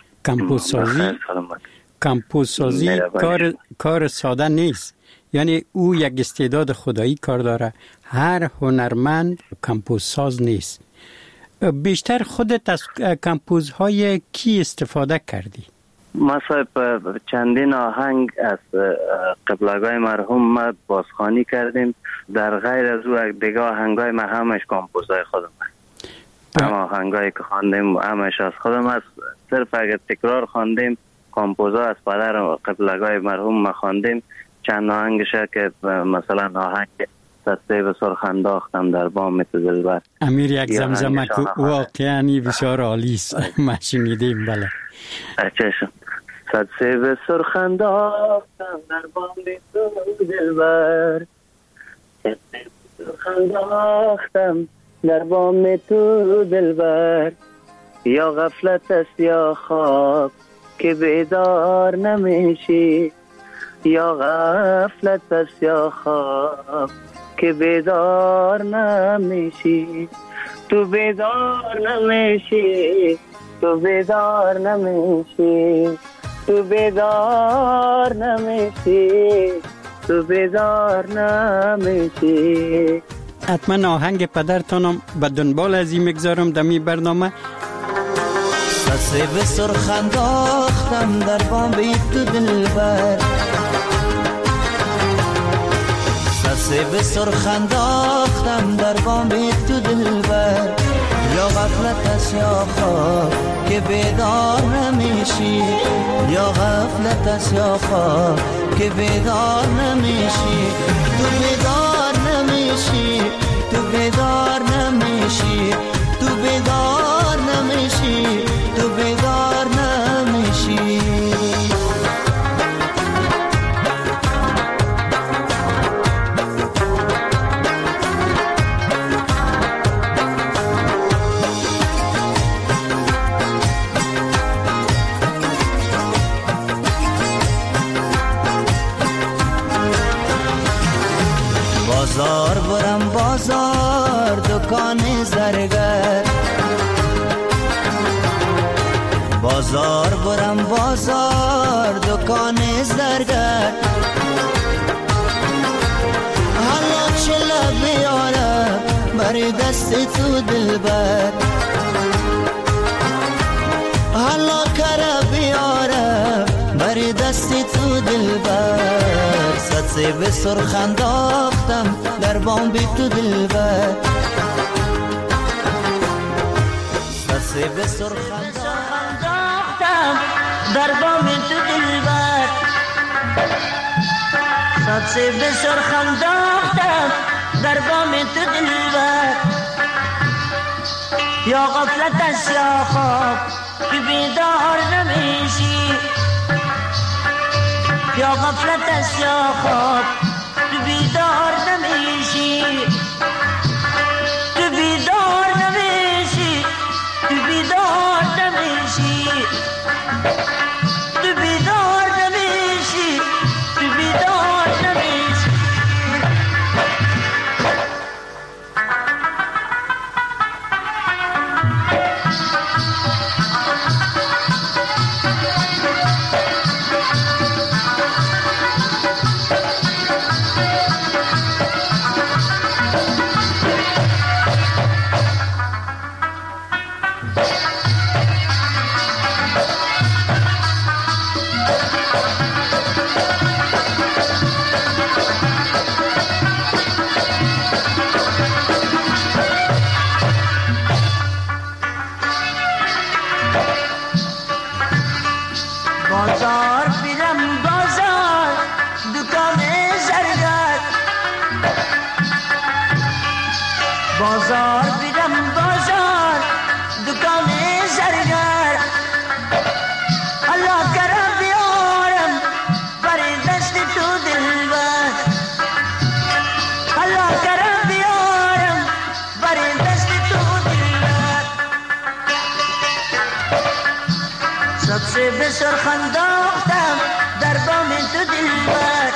کامپوست سازی کار ساده نیست، یعنی او یک استعداد خدایی کار داره. هر هنرمند کامپوست ساز نیست. بیشتر خودت از کامپوزهای کی استفاده کردی؟ ما صاحب چندین آهنگ از قبلگاه مرحوم ما بازخوانی کردیم. در غیر از او دیگه آهنگای ما همش کامپوزهای خودم هست. هم آهنگایی که خواندیم همش از خودم هست. صرف اگر تکرار خواندیم کامپوزها از پدر قبلگاه مرحوم ما خواندیم. چند آهنگشه که مثلا آهنگ دسته به سرخ انداختم در بام تو دلبر، امیر یک زمزمه واقعا بسیار عالی است. ما شنیدیم. بله چشم. دسته به سرخ انداختم در بام تو دلبر، دسته به سرخ انداختم در بام تو دلبر، یا غفلت است یا خواب که بیدار نمیشی، یا غفلت است یا خواب که بیدار نمیشی، تو بیدار نمیشی، تو بیدار نمیشی، تو بیدار نمیشی، تو بیدار نمیشی. حتما آهنگ پدرتانم به دنبال از این مگذارم دمی برنامه. سسه به سرخ انداختم در بام تو دلبر، سسه به سرخ انداختم در بام تو دلبر، یا غفلت است یا خواب که بیدار نمیشی، یا غفلت است یا خواب که بیدار نمیشی، تو بیدار نمیشی، تو بیدار نمیشی، تو بیدار نمیشی، تو بیدار نمیشی. بازار برم بازار دکان زرگر، بازار برم بازار دکان زرگر. حالا چله بیارم بر دست تو دلبر، حالا کره بیارم بر دست تو دلبر. صد به سرخ انداختم در بام بی تو دلبر، صد به سرخ انداختم در بام تو دلبر، صد به سرخ انداختم در بام تو دلبر. یا غفلت است یا خواب که بیدار نمیشی، یا غفلت است یا خواب تو بیدار نمیشی، تو بیدار نمیشی، تو بیدار نمیشی، تو بیدار نمیشی، تو بیدار نمیشی. بازار بیرم بازار دکان زرگر، بازار بیرم بازار دکان زرگر. الله کرم بیارم بر دست تو دلبر، الله کرم بیارم بر دست تو دلبر. صد به سرخ انداختم در بام تو دلبر،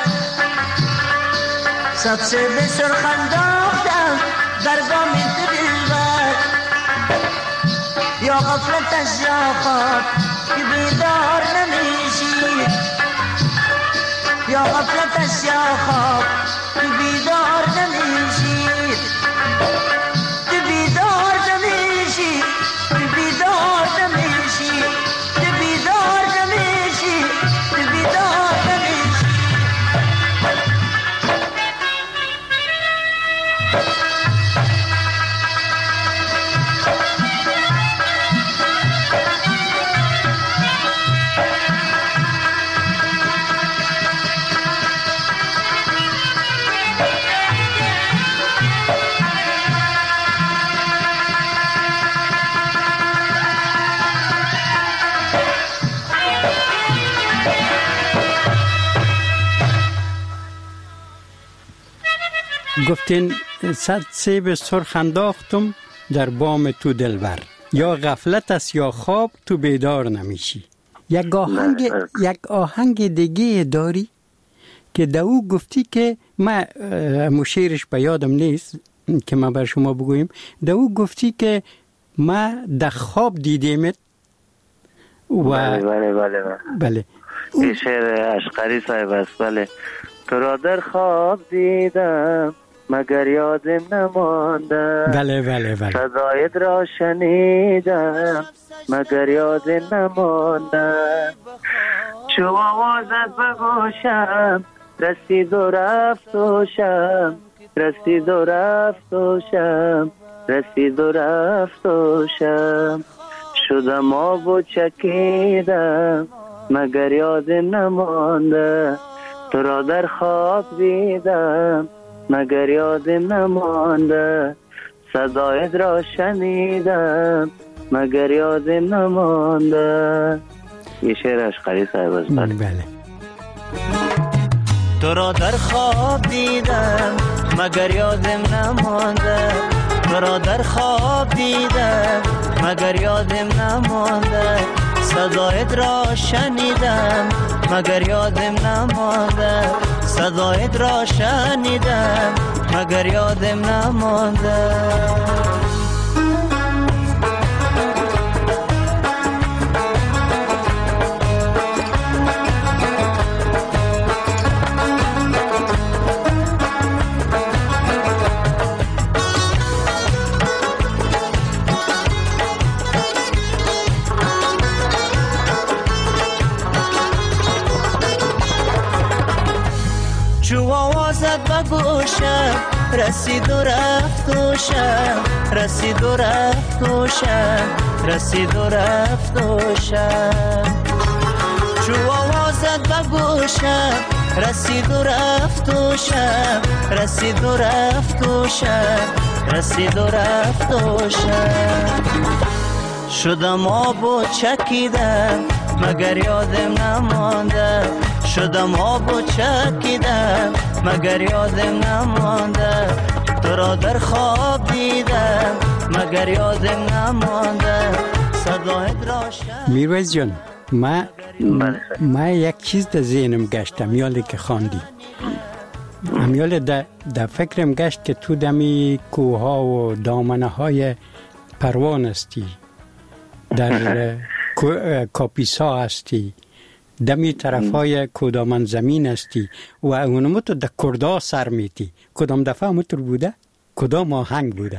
صد به سرخ انداختم در بام تو دلبر. یا غفلت از یا خواب که بیدار نمیشی، یا غفلت از یا خواب که بیدار نمیشی، تو بیدار نمیشی، تو بیدار نمیشی، تو بیدار نمیشی، تو بیدار نمیشی. گفتین صد سیب سرخ انداختم در بام تو دلبر، یا غفلت است یا خواب تو بیدار نمیشی. یک آهنگ دیگه داری که دو گفتی که من مشیرش به یادم نیست که من بر شما بگویم، دو گفتی که من در خواب دیدیمت و بله. این شعر اشقری صاحب است. بله. تو را در خواب دیدم مگر یادم نمانده، بله. صدایت را شنیدم مگر یادم نمانده. چو آوازت بگوشم رسید و رفت و شم، رسید و رفت و شم، رسید و رفت و شم. شدم آب و چکیدم مگر یادم نمانده. تو را در خواب دیدم مگر یادم نمانده، صدایت را شنیدم مگر یادم نمانده. یه شعر اشقری صاحب است. بله. تو را در خواب دیدم مگر یادم نمانده، تو را در خواب دیدم مگر یادم نمانده، صدایت را شنیدم مگر یادم نمانده، صدایت را شنیدم مگر یادم نمانده. چو آوازت به گوشم رسید و رفت و شم، رسید و رفت و شم، رسید و رفت و شم. چو آوازت به گوشم رسید و رفت و شم، رسید و رفت و شم، رسید و رفت و شم. شدم آب و چکیدم مگر یادم نمانده، شدم آب و چکیدم مگر یادم نمانده، تو را در خواب دیدم مگر یادم نمانده، صدایت را شنیدم. میرویس جان، ما یک چیز در ذهنم گشت امیالی که خواندی، امیال در فکرم گشت که تو دمی کوها و دامنه های پروان هستی، در کاپیسا هستی، دمی طرف های کدامن زمین هستی و اونمو تو در کردا سر میتی. کدام دفعه همونطور بوده؟ کدام آهنگ بوده؟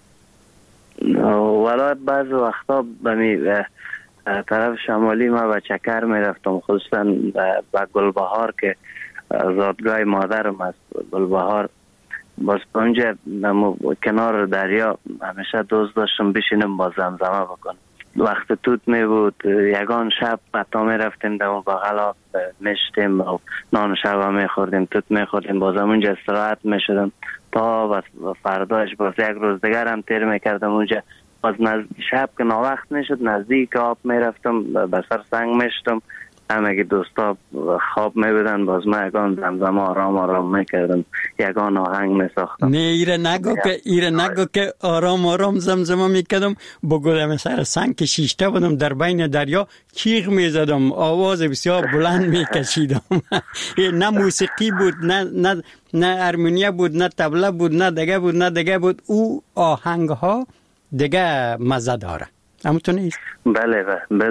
ولی بعض وقتا بمی طرف شمالی ما به چکر میرفتم، خصوصا به گلبهار که زادگاه مادرم است. گلبهار باز اونجا کنار دریا همیشه دوست داشتم بشینم با زمزمه بکنم. وقت توت می بود، یگان شب حتی می رفتیم در اون بغلا میشتیم و نان شب می خوردیم، توت می خوردیم، باز اونجا استراحت می شدم تا فرداش باز یک روز دیگر هم تیر می کردم اونجا. باز شب که ناوقت می شد نزدیک آب می رفتم، به سر سنگ می شدم، همه دوستا خواب می بدن، باز من یگان زمزمه آرام آرام می کردم، یگان آهنگ می ساختم. نه ایره نگو که آرام آرام زمزمه می کردم، بگودم سر سنگ که شیشته بودم در بین دریا چیغ می زدم، آواز بسیار بلند می کشیدم. نه موسیقی بود، نه ارمونیه بود، نه طبله بود، نه دیگه بود. او آهنگ ها دیگه مزه داره. همونطور نیست؟ بله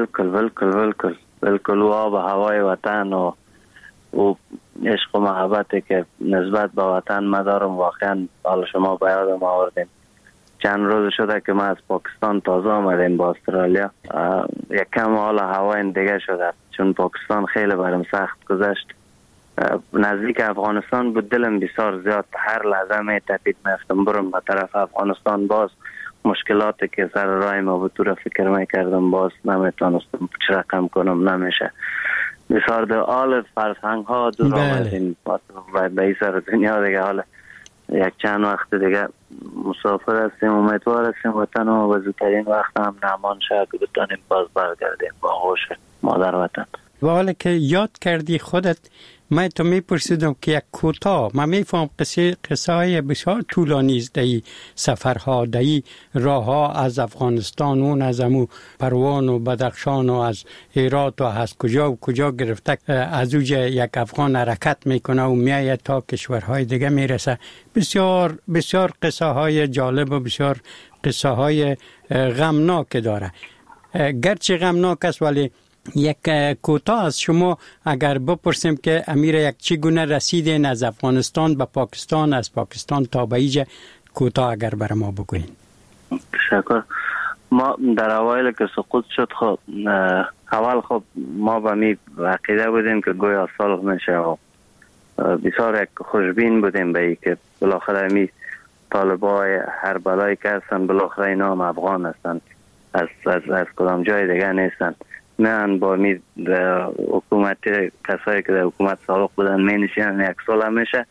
بالکل و آب هوای وطن و عشق و محبتی که نسبت به وطن ما دارم واقعا حالا شما به یادم آوردین. چند روز شده که ما از پاکستان تازه آمدیم با استرالیا، یک کم حالا هوای دیگه شده چون پاکستان خیلی برام سخت گذشت. نزدیک افغانستان بود، دلم بسیار زیاد هر لحظه می تپید میفتم برم به طرف افغانستان. باز مشکلاتی که سر راه ما بود تو را فکر میکردم، باز نمیتونستم چه رقم کنم، نمیشه. بسیار در حال فرسنگ ها دور آمدیم به این سر دنیا دیگه. حالا یک چند وقت دیگه مسافر هستیم، امیدوار هستیم وطن و به زودترین وقت هم نامان شد که بتانیم باز برگردیم با هوش مادر وطن. و حالا که یاد کردی خودت، من تو میپرسیدم که یک کوتاه، من میفهم قصه های بسیار طولانی است در سفرها، در راه ها از افغانستان، اون از امو پروان و بدخشان و از هرات و از کجا گرفته، از اوجه یک افغان حرکت میکنه و میآید تا کشورهای دیگه میرسه. بسیار قصه های جالب و بسیار قصه های غمناک داره. گرچه غمناک است ولی یک کوتاه از شما اگر بپرسیم که امیر یک چگونه رسیدین از افغانستان به پاکستان، از پاکستان تا به اینجا، کوتاه اگر بر ما بگوین. تشکر. ما در اوایل که سقوط شد خب اول خب ما به می عقیده بودیم که گویا صلح میشه و بسیار یک خوشبین بودیم به این که بالاخره می طالبای هر بلایی که هستن بالاخره اینا هم افغان هستن، از کدام جای دیگه نیستن. من با می حکومت کسایی که در حکومت سابق بودن می نشینن یک سال میشه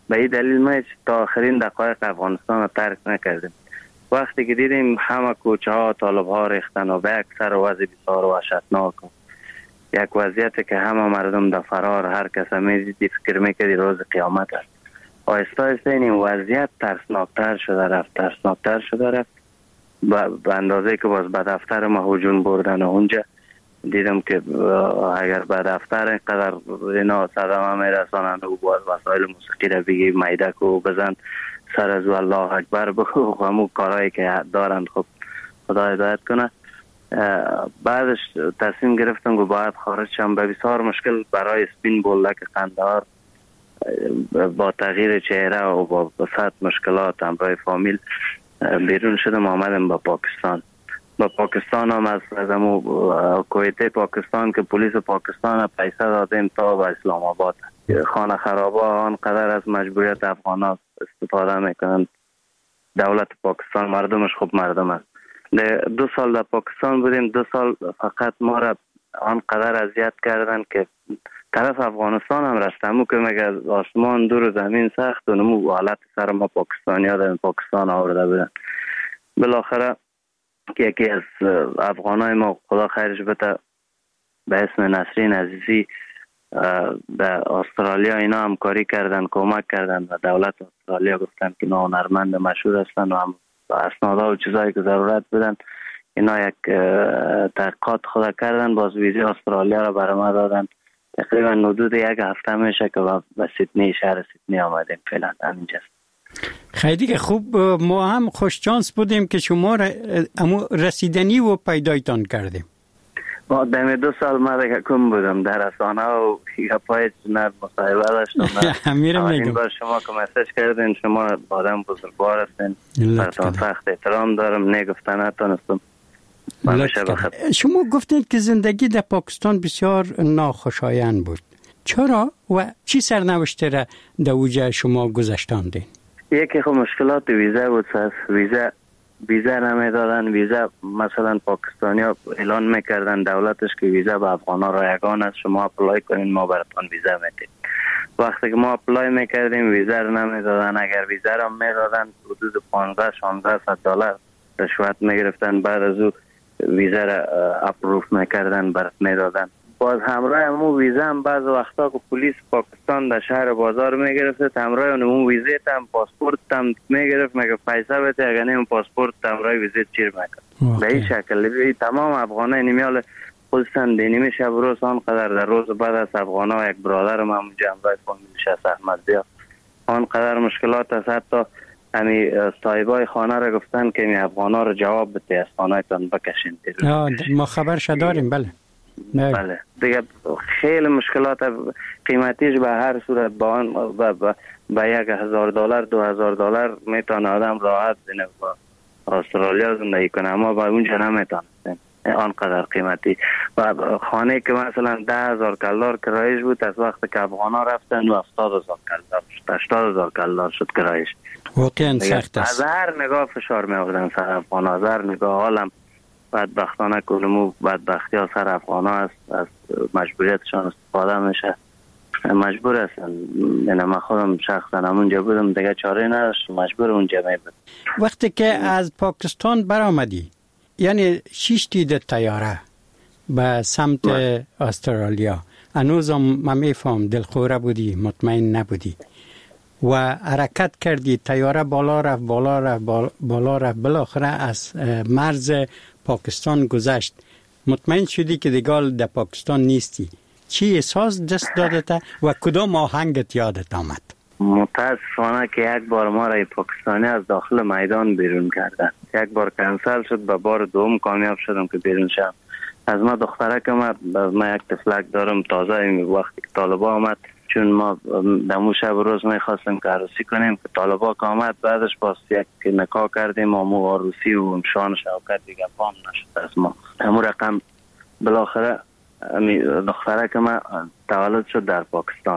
به این دلیل ما تا آخرین دقایق افغانستان رو ترک نکردیم. وقتی که دیدیم همه کوچه ها طالب ها ریختن و به اکثر وضع بسیار وحشتناک، یک وضعیت که همه مردم در فرار، هر کس میدیدی فکر میکردی روز قیامت است. آهسته آهسته این وضعیت ترسناکتر شده رفت به اندازه که باز به دفتر ما هجوم بردن و اونجا دیدم که اگر به دفتر اینقدر اینا صدمه میرسانند و باز وسایل موسیقی را بگی میدک و بزن سر از الله اکبر بگو و همون کارهایی که دارند خب خدا هدایت کنه. بعدش تصمیم گرفتم که باید خارج شم. به بسیار مشکل برای سپین بولدک قندهار با تغییر چهره و با بسیط مشکلات همراه فامیل بیرون شدم، آمدم با پاکستان. با پاکستان هم از کویته پاکستان که پلیس پاکستان پیسه دادیم تا به اسلام آباد. خانه خرابه آنقدر از مجبوریت افغان ها استفاده میکنند. دولت پاکستان مردمش خوب مردم است. 2 سال در پاکستان بودیم، 2 سال فقط ما را آنقدر اذیت کردن که طرف افغانستان هم رفتم که مگه آسمان دور زمین سخت و نمو حالت سر ما پاکستانی ها در پاکستان آورده بودن. بالاخره که یکی از افغانای ما خدا خیرش بده به اسم نسرین عزیزی در استرالیا اینا همکاری کردن، کمک کردن و دولت استرالیا گفتن که اینا هنرمند مشهور هستن و هم اسنادها و چیزایی که ضرورت بدن اینا یک تحقیقات خدا کردن، باز ویزی استرالیا را برای ما دادن. تقریبا حدود 1 هفته میشه که به سیدنی، شهر سیدنی آمدیم. فعلا همینجاست. خیلی خوب. ما هم خوش شانس بودیم که شما رسیدنی و پیدایتان کردیم. ما دم 2 سال ما دیگه کم بودم در رسانه و یا پای چنر مصاحبه داشتم. این بار شما که مسیج کردین، شما آدم بزرگوار هستین، براتون سخت احترام دارم، نگفتن نتونستم. شما گفتید که زندگی در پاکستان بسیار ناخوشایند بود. چرا و چی سرنوشتی را در اوجه شما گذشتاندین؟ یکی خب مشکلات ویزا بود. ویزا نمیدادن. ویزا مثلا پاکستانی ها اعلان میکردن دولتش که ویزا به افغان ها رایگان است، شما اپلای کنین ما براتون ویزا میدیم. وقتی که ما اپلای میکردیم ویزا رو نمیدادن. اگر ویزا رو میدادن حدود $1500 رشوت میگرفتن، بعد از او ویزا را اپروف میکردن برات میدادن. باز همراه همون ویزا هم بعض وقتا که پلیس پاکستان در شهر بازار میگرفت، همراه همون ویزا هم پاسپورت هم میگرفت، مگه پیسه بده اگر نه پاسپورت همراه ویزا چیر میکرد. به این شکل تمام افغانای نیمیال خودشان نیمه شب روز آنقدر در روز بعد از افغانا یک برادرم همونجا همراه فامیلش از احمد بیا آنقدر مشکلات است. حتی همی صاحبای خانه را گفتن که می افغانا را جواب بده از خانه‌تان بکشین. ما خبرش داریم. بله دیگه خیلی مشکلات قیمتیش به هر صورت با $1,000 $2,000 میتونه آدم راحت بینه با استرالیا زندگی کنه، اما با اونجا نمیتونه آنقدر قیمتی. و خانه که مثلا $10,000 کرایش بود، از وقت که افغانا رفتن و $80,000 شد کرایش. واقعا سخت است. از هر نگاه فشار می آوردن سر افغان، از هر نگاه. حالم بدبختانه کنمو بدبختی ها سر افغان ها است، از مجبوریتشان استفاده میشه، مجبور هستن. یعنی من خودم شخصا همونجا بودم دیگه چاره نداشت، مجبور اونجا می بود. وقتی که از پاکستان برآمدی یعنی 6 تید طیاره به سمت استرالیا، هنوزم من میفهم دلخوره بودی، مطمئن نبودی و حرکت کردی، طیاره بالا رفت بالاخره از مرز پاکستان گذشت، مطمئن شدی که دیگه در پاکستان نیستی. چی احساس دست دادت و کدام آهنگت یادت آمد؟ متاسفانه که یک بار ما را پاکستانی از داخل میدان بیرون کردن، یک بار کنسل شد، به بار دوم کامیاب شدم که بیرون شدم. از ما دختره که من یک تفلک دارم تازه، وقتی که طالبا آمد، چون ما دمو شب روز میخواستیم که عروسی کنیم، که طالبا که آمد بعدش باز یک نکاح کردیم و مو عروسی و شان شوکت دیگه پام نشد از ما. همو رقم بالاخره دختره که من تولد شد در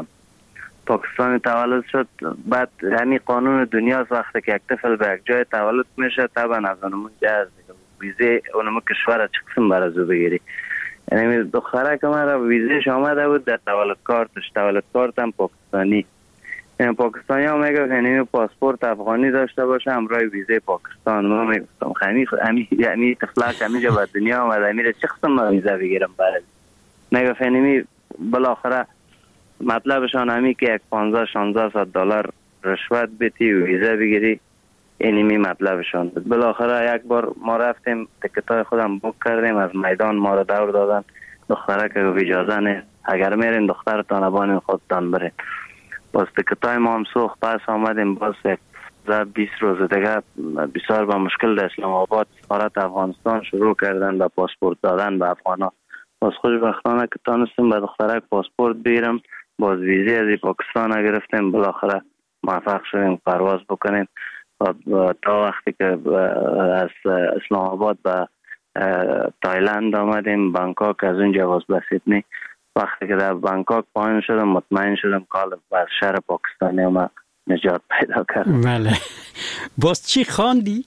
پاکستان تولد شد. بعد یعنی قانون دنیاست وقتی که یک طفل به یک جای تولد میشه طبعا از اونمون جاز ویزه اونمون کشور چه قسم برازو بگیری. یعنی دختره که من را ویزهش آمده بود در تولد کارت هم پاکستانی. این پاکستانی ها میگه یعنی پاسپورت افغانی داشته باشه همراه ویزه پاکستان. ما میگفتم یعنی تفلک همیجا به دنیا آمده امیره چه قسم ما ویزه بگیرم برای میگه یعنی بالاخره مطلبشان همی که یک 15-16 دلار رشوت بدی و ویزه بگیری. اینمی مطلبشان بود. بالاخره یک بار ما رفتیم تکتای خودم بوک کردیم، از میدان ما رو دور دادن. دختره که اجازه نیست، اگر میرین دخترتان ابان خودتان برین. باز تکتای ما هم سوخت. پس آمدیم باز 20 روز دیگه بسیار با مشکل در اسلام آباد سفارت افغانستان شروع کردن به پاسپورت دادن به افغانا. باز خوشبختانه که تانستیم به دختره پاسپورت بگیرم، باز ویزه از پاکستان گرفتیم، بالاخره موفق شدیم پرواز بکنیم. تا وقتی که از اسلام آباد به تایلند آمدیم بانکوک، از اونجا باز به سیدنی. وقتی که در بانکوک پایین شدم مطمئن شدم که از شهر پاکستانی ما نجات پیدا کردم. بله. باز چی خواندی؟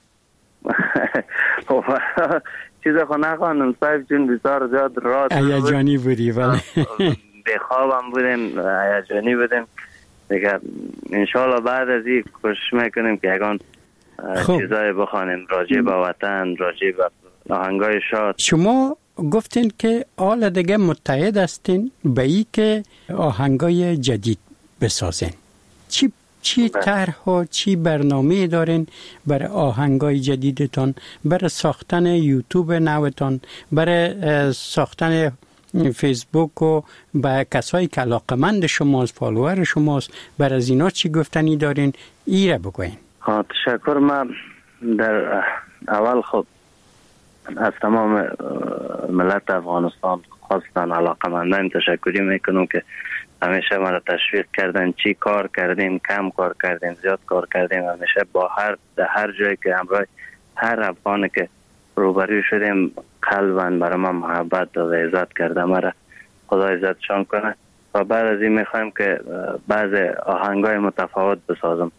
چیز خو نخواندم صاحب جون، بسیار زیاد رات هیجانی بودی. بله. بخوابم بودیم، هیجانی بودیم دیگه. انشالله بعد از این کوشش میکنیم که یکان چیزای بخوانیم راجع به وطن، راجع به آهنگای شاد. شما گفتین که حالا دیگه متحد هستین به ای که آهنگای جدید بسازین. چی طرح و چی برنامه دارین برای آهنگای جدیدتان، برای ساختن یوتیوب نوتان، برای ساختن فیسبوک و با کسایی که علاقمند شماست، فالوور شماست، برای از اینا چی گفتنی دارین؟ ایره بگوین. تشکر. من در اول خب از تمام ملت افغانستان خواستن علاقمندان تشکری میکنم که همیشه ما را تشویق کردن. چی کار کردیم، کم کار کردیم، زیاد کار کردیم، همیشه با هر جایی که همراه هر افغانی که روبرو شدیم قلباً برای ما محبت و عزت کرده. مرا خدا عزتشان کنه. و بعد از این میخوایم که بعض آهنگای متفاوت بسازم.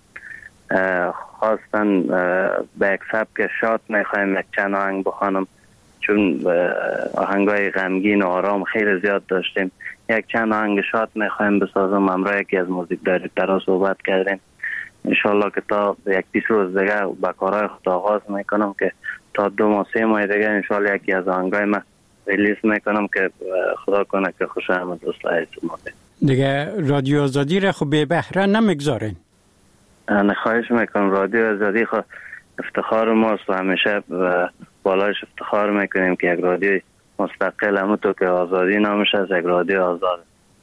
خواستن به یک سبک شاد میخوایم یک چند آهنگ بخوانم، چون آهنگای غمگین و آرام خیلی زیاد داشتیم. یک چند آهنگ شاد میخوایم بسازم. همراه یکی از موزیک دایرکترها صحبت کردیم. انشالله که تا 1-20 روز دیگه با کارهای خود آغاز میکنم که تا 2-3 ماه دیگه انشالله یکی از آهنگای من ریلیز میکنم که خدا کنه که خوش آمد دوستای شما. دیگه رادیو آزادی را خب به بهره نمیگذارین. خواهش میکنم. رادیو آزادی خب افتخار ماست و همیشه بالایش افتخار میکنیم که یک رادیو مستقل همونطور که آزادی نامش از یک رادیو آزاد.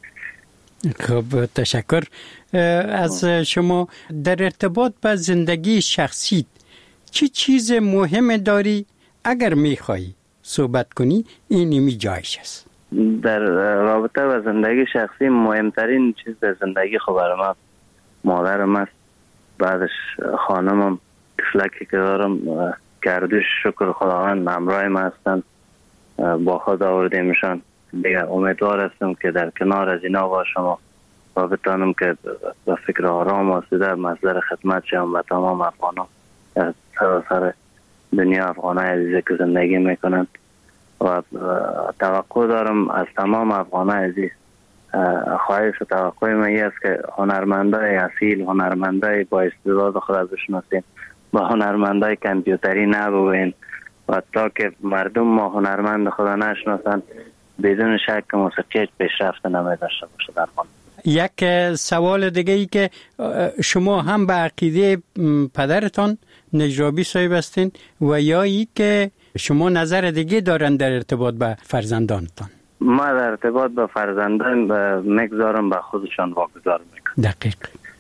خب تشکر از شما. در ارتباط با زندگی شخصی چی چیز مهم داری اگر میخوایی صحبت کنی اینمی جایش است؟ در رابطه با زندگی شخصی مهمترین چیز در زندگی خب برای من مادرم است، بعدش خانمم، طفلکی که دارم گردش شکر خداوند همراه من هستن، با خود آوردیمشان. دیگه امیدوار هستم که در کنار از اینا باشم و بتانم که با فکر آرام و سوده مصدر خدمت شم و تمام افغانان در سراسر دنیا، افغانای عزیزی که زندگی میکنن. و توقع دارم از تمام افغانای عزیز، خواهش و توقع من این است که هنرمندای اصیل، هنرمندای با استعداد خود بشناسیم، با هنرمندای کامپیوتری نبوین. و تا که مردم ما هنرمند خدا نشناسن بدون شک موسیقی پیشرفت نمی‌داشته باشه در خانه. یک سوال دیگه ای که شما هم به عقیده پدرتان نجرابی صاحب هستین و یا ای که شما نظر دیگه دارن در ارتباط به فرزندانتان؟ ما در ارتباط به فرزندان میگذارم به خودشان واگذار میکنم. دقیق.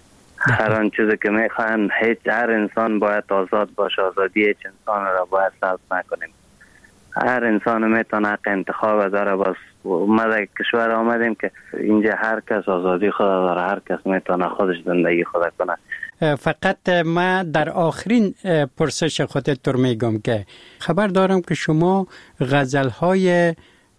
هر آن چیزی که میخواین، هر انسان باید آزاد باشه. آزادی هیچ انسان را باید سلب نکنیم. هر انسان میتونه حق انتخاب داره. باز ما در کشور آمدیم که اینجا هر کس آزادی خود داره، هر کس میتونه خودش زندگی خود کنه. فقط ما در آخرین پرسش خودت رو میگم که خبر دارم که شما غزلهای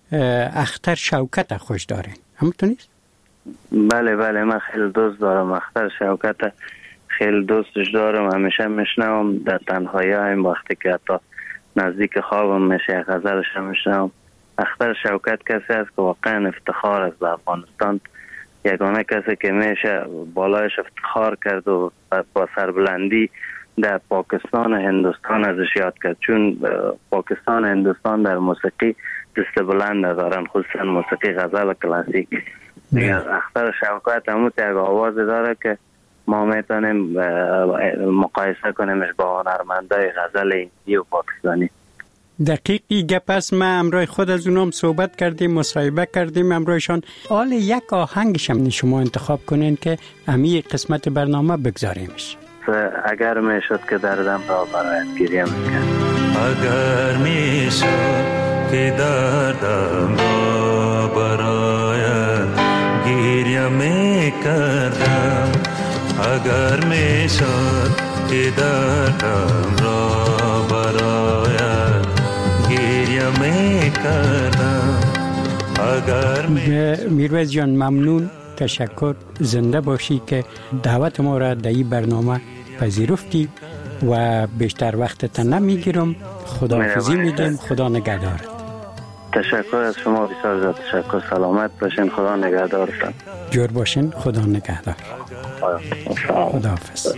اختر شوکت خوش دارین، همونطور نیست؟ بله من خیلی دوست دارم اختر شوکت، خیلی دوستش دارم. همیشه میشنوم در تنهایی هم، وقتی که حتی نزدیک خوابم میشه غزلش میشنوم. اختر شوکت کسی است که واقعا افتخار است به افغانستان یگانه کسی که میشه بالایش افتخار کرد و با سربلندی در پاکستان و هندوستان ازش یاد کرد، چون پاکستان و هندوستان در موسیقی دست بلند دارن، خصوصا موسیقی غزل و کلاسیک. اختر شوکت همون یک آواز داره که ما میتونیم مقایسه کنیمش با هنرمندای غزل هندی و پاکستانی. دقیقی گپ است. ما امروی خود از اونام صحبت کردیم، مصاحبه کردیم امرویشان. حال یک آهنگش هم شما انتخاب کنین که امی قسمت برنامه بگذاریمش. اگر میشد که دردم را برایت گریه میکرد. اگر میشد که دردم را برایت گریه میکردم، اگر میشد که دردم را برایت گریه میکردم، اگر میرویز جان ممنون، تشکر، زنده باشی که دعوت ما را در این برنامه پذیرفتی و بیشتر وقتت نمیگیرم. خداحافظی میگم. خدا نگهدارت. تشکر از شما، بسیار زیاد تشکر. سلامت باشین، خدا نگهدارتان. جور باشین، خدا نگهدار. خداحافظ.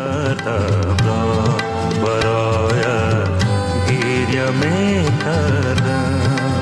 برای گریه میکردم.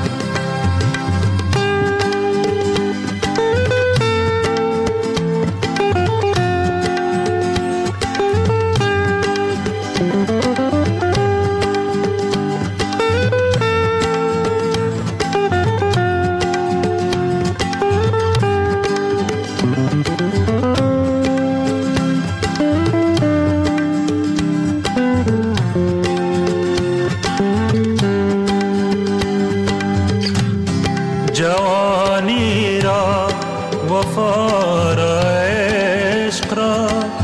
جوانی را وفا را عشق را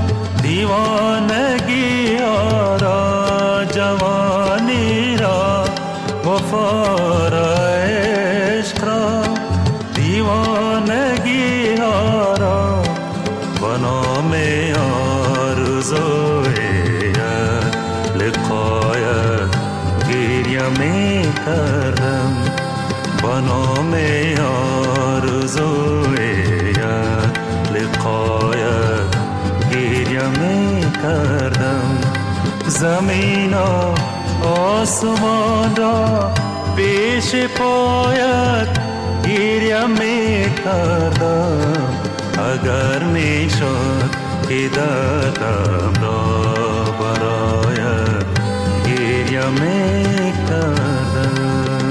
دیوانگی را، جوانی را وفا را عشق را دیوانگی را، بنام آرزوی لقایت گریه می کردم، بنام آرزوی لقایت گریه می کردم. زمین و آسمان را پیش پایت گریه می کردم، اگر می شد که دردم را برایت گریه می کردم.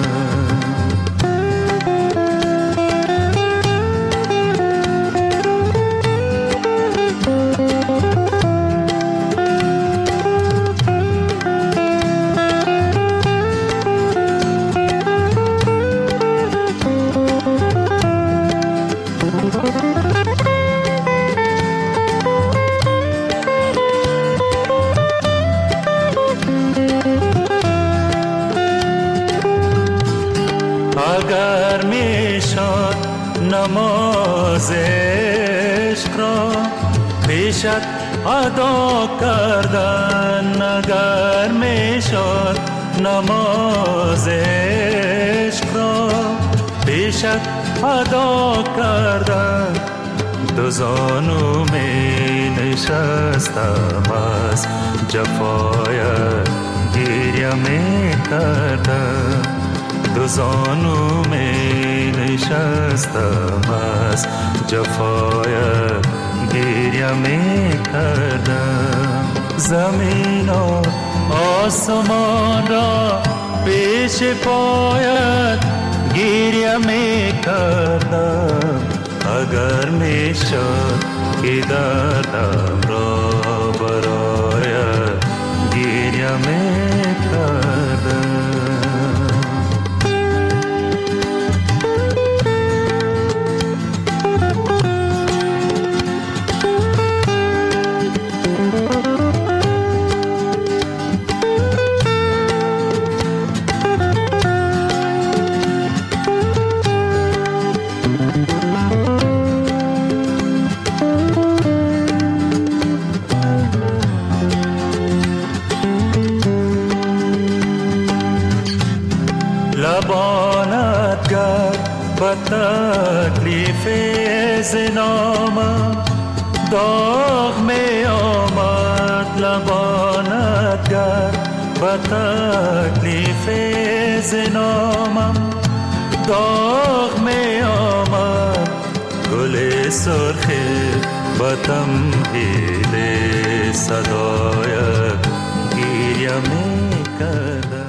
اگر می شد نماز عشق را پیشت ادا کردن، اگر می شد نماز عشق را پیشت ادا کردن، دو زانو می نشستم از جفایت گریه می کردم، دو زانو می نشستم از جفایت گریه می کردم. زمین و آسمان را پیش پایت گریه می کردم، اگر می شد که دردم را برایت گریه می کردم. لبانت گر به تکلیف زنامم داغ می آمد لبانت گرد به تکلیف زنامم داغ می آمد گل سرخ به تمهید صدایت گریه می کرد